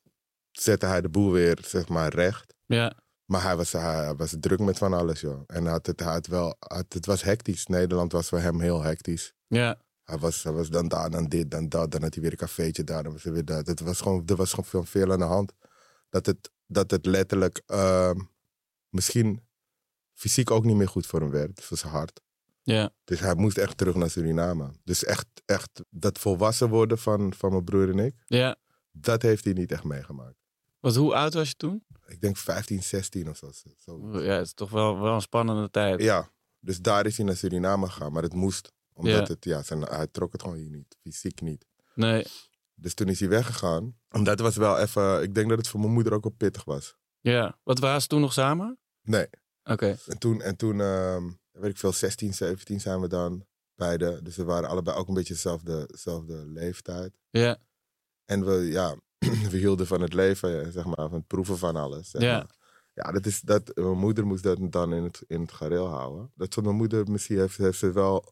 zette hij de boel weer, zeg maar, recht. ja, Maar hij was, hij was druk met van alles, joh. En hij had het, hij had wel, had, het was hectisch. Nederland was voor hem heel hectisch. ja, Hij was, hij was dan daar, dan dit, dan dat. Dan had hij weer een cafeetje daar, dan was hij weer dat. Het was gewoon, er was gewoon veel, veel aan de hand. Dat het, dat het letterlijk uh, misschien fysiek ook niet meer goed voor hem werd. Voor zijn hart. ja, Dus hij moest echt terug naar Suriname. Dus echt, echt dat volwassen worden van, van mijn broer en ik, ja. dat heeft hij niet echt meegemaakt. Wat, hoe oud was je toen? Ik denk vijftien, zestien of zo. zo. Ja, het is toch wel, wel een spannende tijd. Ja, dus daar is hij naar Suriname gegaan. Maar het moest. Omdat Ja. het, ja, zijn, hij trok het gewoon hier niet. Fysiek niet. Nee, Dus toen is hij weggegaan. En dat was wel even... Ik denk dat het voor mijn moeder ook wel pittig was. ja. Wat waren ze toen nog samen? Nee. Oké, En toen, en toen ehm, weet ik veel, zestien, zeventien zijn we dan. Beide. Dus we waren allebei ook een beetje dezelfde, dezelfde leeftijd. ja, En we, ja, we hielden van het leven, zeg maar, van het proeven van alles. Zeg Ja. maar. Ja, dat is, dat, mijn moeder moest dat dan in het, in het gareel houden. Dat van mijn moeder, misschien heeft, heeft ze wel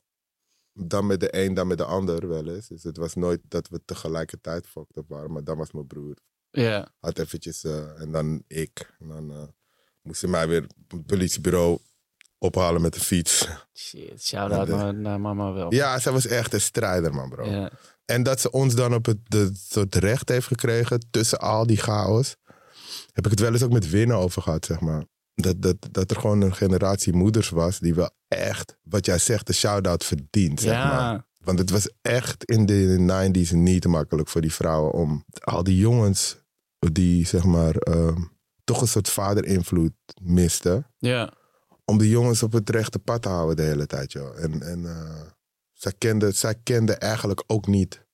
dan met de een, dan met de ander wel eens. Dus het was nooit dat we tegelijkertijd fucked up waren, maar dan was mijn broer. ja, Had eventjes, uh, en dan ik. En dan uh, moest ze mij weer op het politiebureau ophalen met de fiets. shit, shout-out Ja, de- naar, naar mama wel. Ja, zij was echt een strijder, man, bro. Ja, En dat ze ons dan op het de, soort recht heeft gekregen tussen al die chaos. Heb ik het wel eens ook met winnen over gehad, zeg maar. Dat, dat, dat er gewoon een generatie moeders was die wel echt, wat jij zegt, de shout-out verdient, zeg Ja. maar. Want het was echt in de negentig niet makkelijk voor die vrouwen om al die jongens die, zeg maar, uh, toch een soort vaderinvloed misten. Ja. Om die jongens op het rechte pad te houden de hele tijd, joh. En, en uh, zij, kende, zij kende eigenlijk ook niet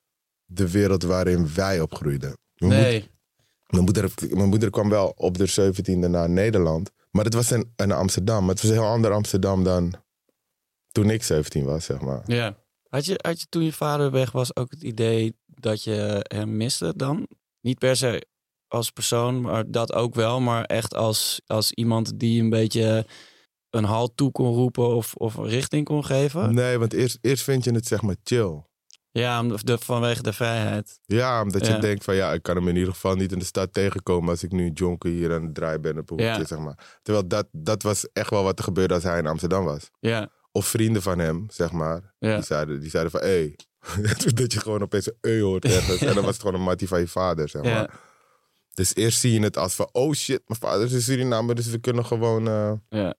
de wereld waarin wij opgroeiden. Mijn Nee. moeder, mijn, moeder, mijn moeder kwam wel op de zeventiende naar Nederland. Maar het was in, in Amsterdam. Het was een heel ander Amsterdam dan toen ik zeventien was, zeg maar. Ja. Had je, had je toen je vader weg was ook het idee dat je hem miste dan? Niet per se als persoon, maar dat ook wel. Maar echt als, als iemand die een beetje een halt toe kon roepen of, of een richting kon geven? Nee, want eerst, eerst vind je het, zeg maar, chill. Ja, om de, vanwege de vrijheid. Ja, omdat Ja. je denkt van ja, ik kan hem in ieder geval niet in de stad tegenkomen als ik nu jonker hier aan het draaien ben op een hoekje, Ja. zeg maar. Terwijl dat, dat was echt wel wat er gebeurde als hij in Amsterdam was. Ja, Of vrienden van hem, zeg maar. Ja. Die, zeiden, die zeiden van, hé. Hey. Dat je gewoon opeens een eu hoort ergens. En dan was het gewoon een mattie van je vader, zeg maar. ja, Dus eerst zie je het als van, oh shit, mijn vader is in Suriname, dus we kunnen gewoon... uh, ja,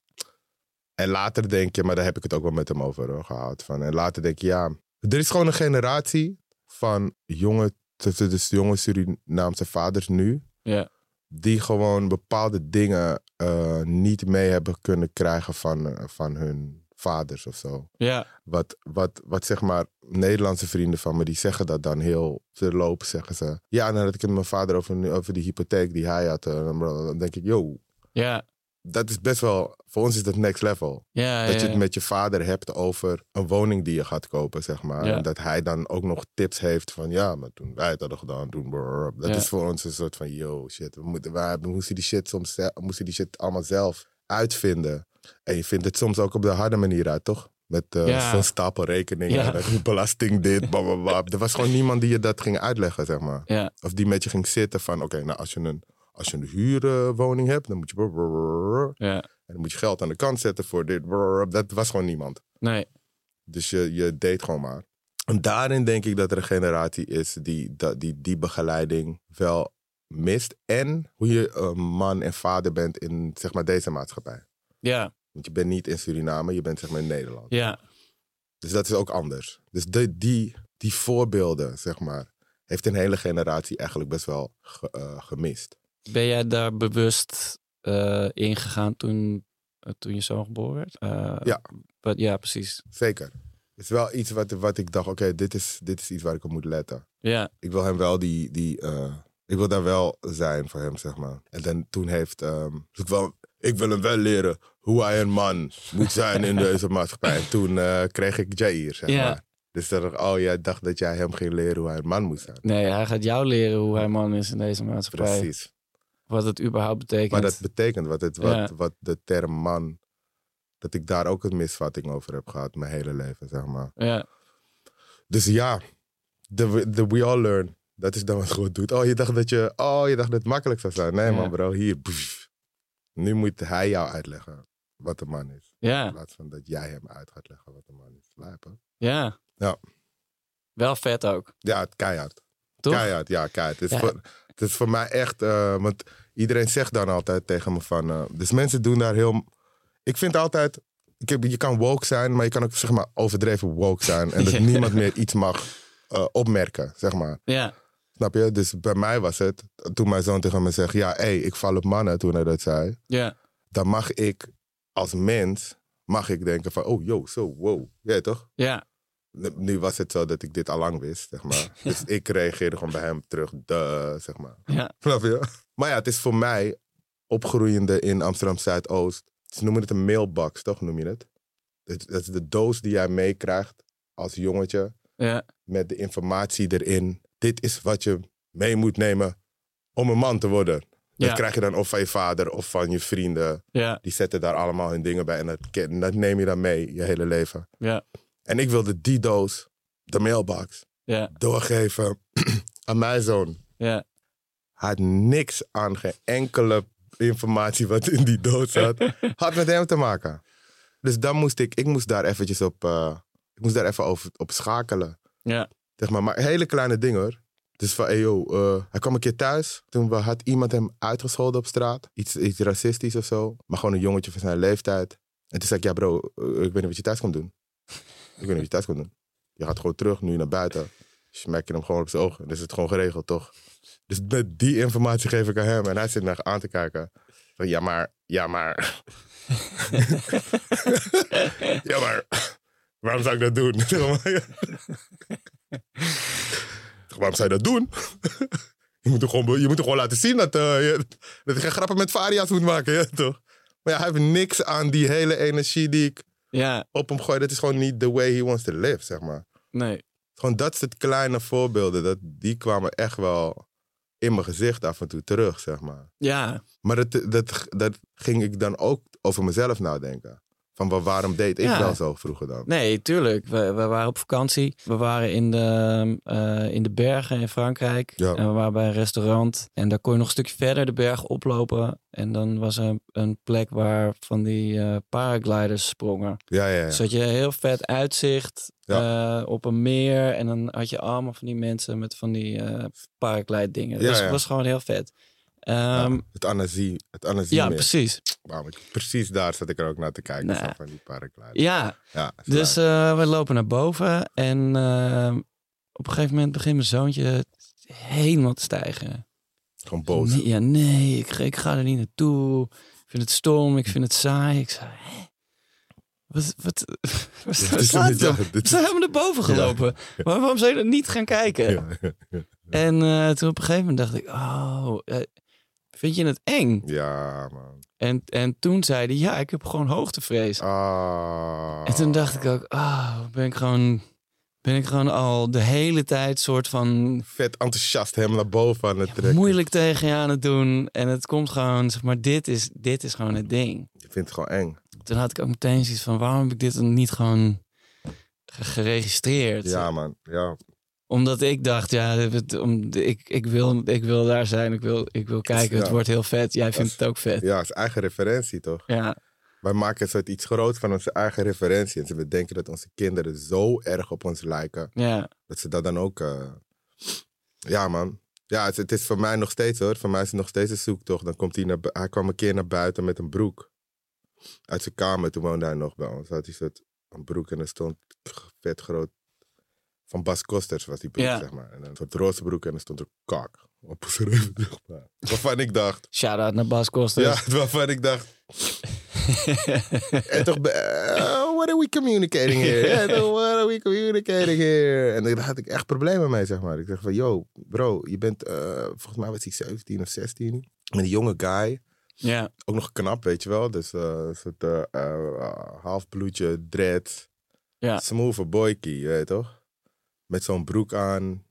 En later denk je, maar daar heb ik het ook wel met hem over hoor, gehad. Van. En later denk je, ja, er is gewoon een generatie van jonge, dus jonge Surinaamse vaders nu, ja, die gewoon bepaalde dingen uh, niet mee hebben kunnen krijgen van, uh, van hun vaders of zo. ja, Wat, wat, wat zeg maar, Nederlandse vrienden van me, die zeggen dat dan heel verlopen, zeggen ze. Ja, nadat ik het met mijn vader over, over die hypotheek die hij had, uh, dan denk ik, yo, ja, dat is best wel, voor ons is dat next level. ja, Dat je ja, het met je vader hebt over een woning die je gaat kopen, zeg maar. Ja. En dat hij dan ook nog tips heeft van, ja, maar toen wij het hadden gedaan, toen... brrr. Dat Ja. is voor ons een soort van, yo, shit. We, moeten, wij we moesten die shit soms ze- moesten die shit allemaal zelf uitvinden. En je vindt het soms ook op de harde manier uit, toch? Met uh, Ja. zo'n stapel rekeningen, Ja. en belasting dit, blablabla. Er was gewoon niemand die je dat ging uitleggen, zeg maar. ja, Of die met je ging zitten van, oké, nou, als je een, als je een huurwoning hebt, dan moet je... brrr. ja. En dan moet je geld aan de kant zetten voor dit. brrr. Dat was gewoon niemand. Nee, Dus je, je deed gewoon maar. En daarin denk ik dat er een generatie is die dat, die, die begeleiding wel mist. En hoe je een man en vader bent in, zeg maar, deze maatschappij. ja, Want je bent niet in Suriname, je bent, zeg maar, in Nederland. ja, Dus dat is ook anders. Dus de, die, die voorbeelden, zeg maar, heeft een hele generatie eigenlijk best wel ge- uh, gemist. Ben jij daar bewust uh, ingegaan toen, uh, toen je zoon geboren werd? Uh, Ja. Wat, ja, precies. Zeker. Het is wel iets wat, wat ik dacht, oké, dit, is, dit is iets waar ik op moet letten. Ja, Ik wil hem wel die, die uh, ik wil daar wel zijn voor hem, zeg maar. En dan, toen heeft, um, dus ik, wil, ik wil hem wel leren hoe hij een man moet zijn in deze maatschappij. En toen uh, kreeg ik Jair, zeg Ja. maar. Dus dan dacht ik, oh, jij dacht dat jij hem ging leren hoe hij een man moet zijn. nee, hij gaat jou leren hoe hij man is in deze maatschappij. Precies. Wat het überhaupt betekent. Maar dat betekent wat, het, wat, Ja. wat de term man, dat ik daar ook een misvatting over heb gehad, mijn hele leven, zeg maar. Ja, Dus ja, the, the we all learn. Dat is dan wat God doet. Oh, je dacht dat je, oh, je dacht dat het makkelijk zou zijn. Nee, Ja. man, bro, hier. Pff. Nu moet hij jou uitleggen wat een man is. In ja, plaats van dat jij hem uit gaat leggen wat een man is. Lijpen. ja. Ja. Wel vet ook, Ja, het keihard. toch? Keihard, ja, keihard. Het is, Ja. voor, het is voor mij echt, uh, want iedereen zegt dan altijd tegen me van, uh, dus mensen doen daar heel, ik vind altijd, ik heb, je kan woke zijn, maar je kan ook, zeg maar, overdreven woke zijn. En dat Ja. niemand meer iets mag uh, opmerken, zeg maar. Ja, Snap je? Dus bij mij was het, toen mijn zoon tegen me zegt, ja, hé, hey, ik val op mannen, toen hij dat zei. ja, Dan mag ik als mens, mag ik denken van, oh, yo, zo, wow. Ja, toch? ja, Nu was het zo dat ik dit al lang wist, zeg maar. Dus ik reageerde gewoon bij hem terug, de, zeg maar. ja, Snap je? Maar ja, het is voor mij, opgroeiende in Amsterdam Zuidoost, ze noemen het een mailbox, toch noem je het? Dat dat is de doos die jij meekrijgt als jongetje, ja, met de informatie erin. Dit is wat je mee moet nemen om een man te worden. Dat Ja. krijg je dan of van je vader of van je vrienden. ja, Die zetten daar allemaal hun dingen bij en dat, ken- dat neem je dan mee je hele leven. ja, En ik wilde die doos, de mailbox, ja, doorgeven aan mijn zoon. ja, Hij had niks aan, geen enkele informatie wat in die doos zat, had met hem te maken. Dus dan moest ik, ik moest daar eventjes op, uh, ik moest daar even over, op schakelen. ja, Zeg maar, maar hele kleine dingen hoor. Dus van, hey yo, uh, hij kwam een keer thuis. Toen had iemand hem uitgescholden op straat. Iets, iets racistisch of zo. Maar gewoon een jongetje van zijn leeftijd. En toen zei ik, ja bro, uh, ik weet niet wat je thuis komt doen. Ik weet niet wat je thuis komt doen. Je gaat gewoon terug, nu naar buiten. Smek je hem gewoon op zijn ogen. Dus is het gewoon geregeld, toch? Dus met die informatie geef ik aan hem. En hij zit me aan te kijken. Van, ja maar, ja maar. ja maar, waarom zou ik dat doen? Waarom zou je dat doen? je, moet gewoon, je moet er gewoon laten zien dat, uh, je, dat je geen grappen met varia's moet maken, ja, toch? Maar ja, hij heeft niks aan die hele energie die ik ja. op hem gooi. Dat is gewoon niet the way he wants to live, zeg maar. Nee. Gewoon dat soort kleine voorbeelden, dat, die kwamen echt wel in mijn gezicht af en toe terug, zeg maar. Ja. Maar dat, dat, dat ging ik dan ook over mezelf nadenken. Van waarom deed ik ja. wel zo vroeger dan? Nee, tuurlijk. We, we waren op vakantie. We waren in de, uh, in de bergen in Frankrijk. Ja. En we waren bij een restaurant. En daar kon je nog een stukje verder de berg oplopen. En dan was er een, een plek waar van die uh, paragliders sprongen. Ja, ja, ja. Dus had je heel vet uitzicht ja. uh, op een meer. En dan had je allemaal van die mensen met van die uh, paraglide dingen. Dat ja, was, ja. was gewoon heel vet. Um, ja, het anasie, het anasie Ja, meer. precies. Wow, precies daar zat ik er ook naar te kijken. Nou, van die paragliders. Ja, ja dus uh, we lopen naar boven. En uh, op een gegeven moment begint mijn zoontje helemaal te stijgen. Gewoon boos. Nee, ja, nee, ik, ik ga er niet naartoe. Ik vind het stom, ik vind het saai. Ik zei, hè? Wat, wat, wat ja, staat er? Ja, we zijn helemaal naar boven gelopen. Ja, ja. Maar waarom zou je er niet gaan kijken? Ja, ja, ja. En uh, toen op een gegeven moment dacht ik, oh, uh, vind je het eng? Ja, man. En, en toen zei hij, ja, ik heb gewoon hoogtevrees. Ah. En toen dacht ik ook, ah, oh, ben ik gewoon... Ben ik gewoon al de hele tijd soort van... Vet enthousiast hem naar boven aan het ja, trekken. Moeilijk tegen je aan het doen. En het komt gewoon, zeg maar, dit is, dit is gewoon het ding. Je vindt het gewoon eng. Toen had ik ook meteen zoiets van, waarom heb ik dit dan niet gewoon geregistreerd? Ja, man. Ja. Omdat ik dacht, ja, het, om, ik, ik, wil, ik wil daar zijn. Ik wil, ik wil kijken, ja. Het wordt heel vet. Jij vindt is, het ook vet. Ja, het is eigen referentie, toch? Ja. Wij maken soort iets groots van onze eigen referentie. En ze bedenken dat onze kinderen zo erg op ons lijken. Ja. Dat ze dat dan ook... Uh... Ja, man. Ja, het, het is voor mij nog steeds, hoor. Voor mij is het nog steeds een zoektocht. Dan komt hij naar... Hij kwam een keer naar buiten met een broek. Uit zijn kamer. Toen woonde hij nog bij ons. Had hij soort een broek en er stond vet groot... Van Bas Kosters was die broek, ja. zeg maar. En een soort roze broek en er stond er kak opgeschreven. Waarvan ik dacht... Shout-out naar Bas Kosters. Ja, waarvan ik dacht... en toch... Uh, what are we communicating here? Yeah, what are we communicating here? En daar had ik echt problemen mee, zeg maar. Ik dacht van, yo, bro, je bent... Uh, volgens mij was hij zeventien of zestien. Met een jonge guy. Ja. Ook nog knap, weet je wel. Dus uh, een soort uh, uh, halfbloedje, dread. Ja. Smooth boykie, je weet toch? Met zo'n broek aan.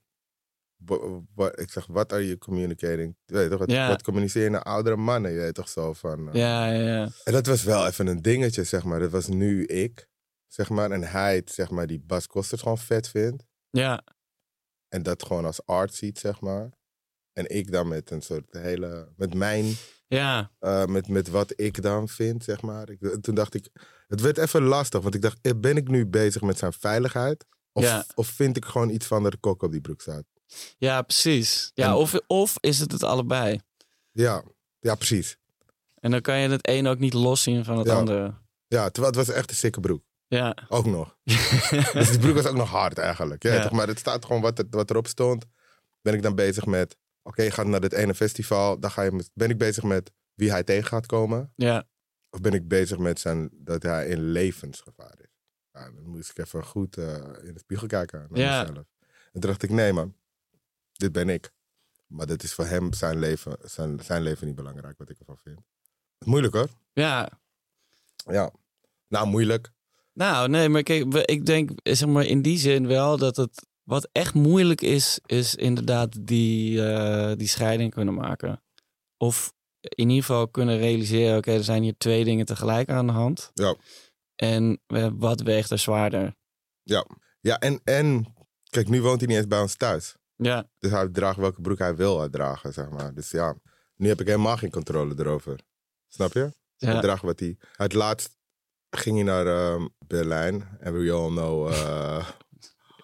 Bo- bo- ik zeg, wat are you communicating? Je weet toch, wat, ja. wat communiceer je naar oudere mannen? Je weet toch zo van... Uh... Ja, ja, ja. En dat was wel even een dingetje, zeg maar. Dat was nu ik, zeg maar. En hij, het, zeg maar, die Bas Kosters gewoon vet vindt. Ja. En dat gewoon als art ziet, zeg maar. En ik dan met een soort hele... Met mijn... Ja. Uh, met, met wat ik dan vind, zeg maar. Ik, toen dacht ik... Het werd even lastig, want ik dacht... Ben ik nu bezig met zijn veiligheid? Of, ja. of vind ik gewoon iets van dat de kok op die broek staat? Ja, precies. Ja, en, of, of is het het allebei? Ja, ja, precies. En dan kan je het een ook niet loszien van het ja. andere. Ja, terwijl het was echt een sikke broek. Ja. Ook nog. Dus die broek was ook nog hard eigenlijk. Ja, ja. Toch, maar het staat gewoon wat, er, wat erop stond. Ben ik dan bezig met... Oké, okay, je gaat naar dit ene festival. Dan ga je met, ben ik bezig met wie hij tegen gaat komen? Ja. Of ben ik bezig met zijn, dat hij in levensgevaar is? Ja, dan moest ik even goed uh, in de spiegel kijken naar ja. mezelf. En toen dacht ik, nee man, dit ben ik. Maar dat is voor hem zijn leven, zijn, zijn leven niet belangrijk, wat ik ervan vind. Moeilijk hoor. Ja. Ja. Nou, moeilijk. Nou, nee, maar kijk, ik denk zeg maar in die zin wel dat het... Wat echt moeilijk is, is inderdaad die, uh, die scheiding kunnen maken. Of in ieder geval kunnen realiseren, oké, okay, er zijn hier twee dingen tegelijk aan de hand. Ja. En uh, wat weegt er zwaarder? Ja, ja en, en kijk, nu woont hij niet eens bij ons thuis. Ja. Dus hij draagt welke broek hij wil dragen, zeg maar. Dus ja, nu heb ik helemaal geen controle erover. Snap je? Ja. Hij draagt wat hij... Het laatst ging hij naar uh, Berlijn. En we all know... Uh,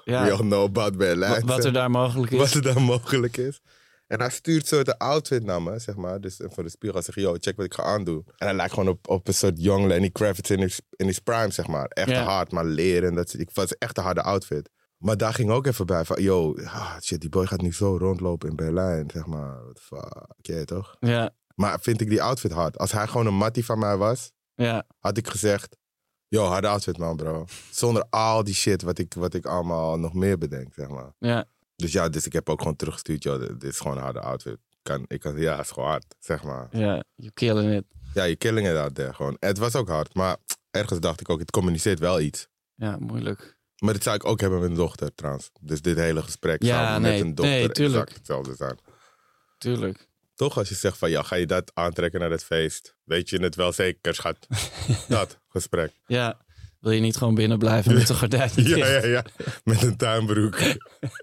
Ja. We all know about Berlijn. Wat, wat er daar mogelijk is. Wat er daar mogelijk is. En hij stuurt zo de outfit naar me, zeg maar. Dus voor de spiegel zeg je, yo, check wat ik ga aandoen. En hij lijkt gewoon op, op een soort young Lenny Kravitz in his, in his prime, zeg maar. Echt Ja. hard, maar leren. Dat, ik vond het echt een harde outfit. Maar daar ging ook even bij van, yo, ah, shit, die boy gaat nu zo rondlopen in Berlijn, zeg maar. What the fuck, yeah, toch? Ja, Maar vind ik die outfit hard? Als hij gewoon een mattie van mij was, ja. had ik gezegd, yo, harde outfit man, bro. Zonder al die shit wat ik, wat ik allemaal nog meer bedenk, zeg maar. Ja. Dus ja, dus ik heb ook gewoon teruggestuurd, yo, dit, dit is gewoon een harde outfit. Kan, ik kan, ja, het is gewoon hard, zeg maar. Ja, you killing it. Ja, je killing it out there, gewoon. Het was ook hard, maar ergens dacht ik ook, het communiceert wel iets. Ja, moeilijk. Maar dit zou ik ook hebben met mijn dochter, trouwens. Dus dit hele gesprek Ja, zou nee, met een dochter nee, tuurlijk. exact hetzelfde zijn. Tuurlijk. Toch, als je zegt van, ja, ga je dat aantrekken naar het feest? Weet je het wel zeker, schat? Dat gesprek. Ja. Wil je niet gewoon binnen blijven met de gordijn dicht? Ja, ja, ja. Met een tuinbroek. Uh,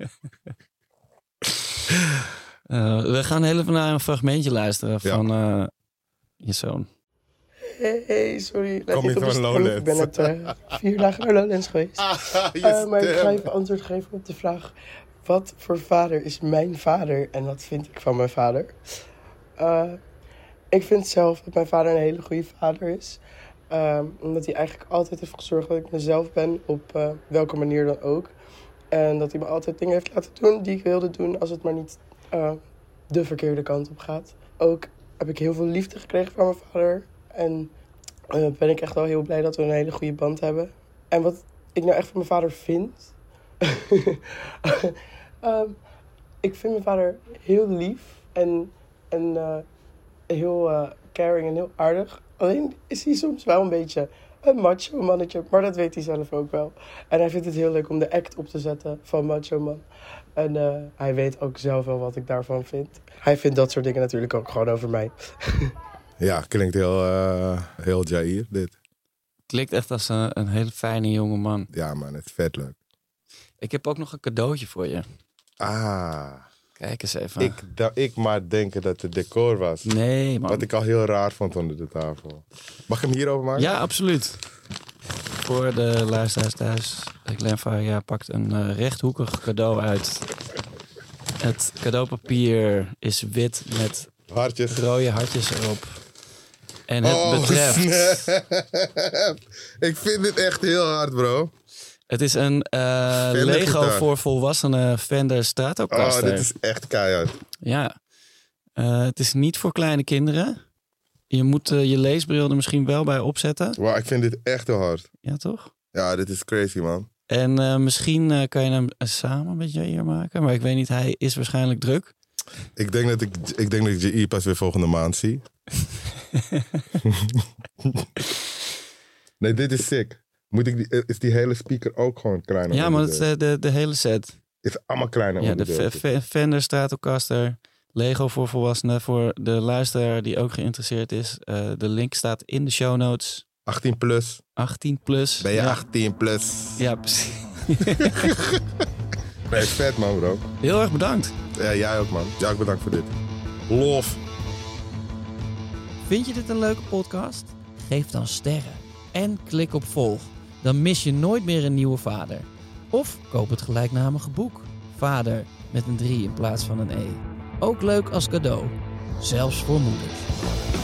we gaan heel even naar een fragmentje luisteren Ja. van uh, je zoon. Hey, hey, sorry. Let Kom niet je op de van stem. Lowlands? Ik ben net uh, vier dagen naar Lowlands geweest. Je Uh, maar ik ga stem. even antwoord geven op de vraag: wat voor vader is mijn vader en wat vind ik van mijn vader? Uh, ik vind zelf dat mijn vader een hele goede vader is. Uh, omdat hij eigenlijk altijd heeft gezorgd dat ik mezelf ben, op uh, welke manier dan ook. En dat hij me altijd dingen heeft laten doen die ik wilde doen, als het maar niet uh, de verkeerde kant op gaat. Ook heb ik heel veel liefde gekregen van mijn vader. En uh, ben ik echt wel heel blij dat we een hele goede band hebben. En wat ik nou echt van mijn vader vind... um, ik vind mijn vader heel lief en, en uh, heel uh, caring en heel aardig. Alleen is hij soms wel een beetje een macho mannetje, maar dat weet hij zelf ook wel. En hij vindt het heel leuk om de act op te zetten van macho man. En uh, hij weet ook zelf wel wat ik daarvan vind. Hij vindt dat soort dingen natuurlijk ook gewoon over mij. Ja, klinkt heel, uh, heel Jair, dit. Klinkt echt als een, een hele fijne jonge man. Ja, man, het is vet leuk. Ik heb ook nog een cadeautje voor je. Ah, Kijk eens even. ik, da- ik maar denken dat het decor was. Nee, man. Wat ik al heel raar vond onder de tafel. Mag ik hem hierover maken? Ja, absoluut. Voor de luisteraars thuis. Glenfaria pakt een uh, rechthoekig cadeau uit. Het cadeaupapier is wit met Hartjes. rode hartjes erop. En het Oh, betreft... snap. Ik vind dit echt heel hard, bro. Het is een uh, Lego gitaar. voor volwassenen Fender Oh, Stratocaster. dit is echt keihard. Ja. Uh, het is niet voor kleine kinderen. Je moet uh, je leesbril er misschien wel bij opzetten. Wauw, ik vind dit echt heel hard. Ja, toch? Ja, dit is crazy, man. En uh, misschien uh, kan je hem uh, samen met Jair maken. Maar ik weet niet, hij is waarschijnlijk druk. Ik denk dat ik, ik, denk dat ik Jair pas weer volgende maand zie. Nee, dit is sick. Moet ik die, is die hele speaker ook gewoon kleiner? Ja, maar het is uh, de, de hele set. Is allemaal kleiner. Ja, de onderdeel. F- F- Fender Stratocaster. Lego voor volwassenen. Voor de luisteraar die ook geïnteresseerd is. Uh, de link staat in de show notes. achttien plus. achttien plus. Ben je ja. achttien plus? Ja, precies. Nee, is vet, man, bro. Heel erg bedankt. Ja, jij ook, man. Ja, ook bedankt voor dit. Lof. Vind je dit een leuke podcast? Geef dan sterren. En klik op volg. Dan mis je nooit meer een nieuwe vader. Of koop het gelijknamige boek. Vader met een drie in plaats van een E. Ook leuk als cadeau. Zelfs voor moeders.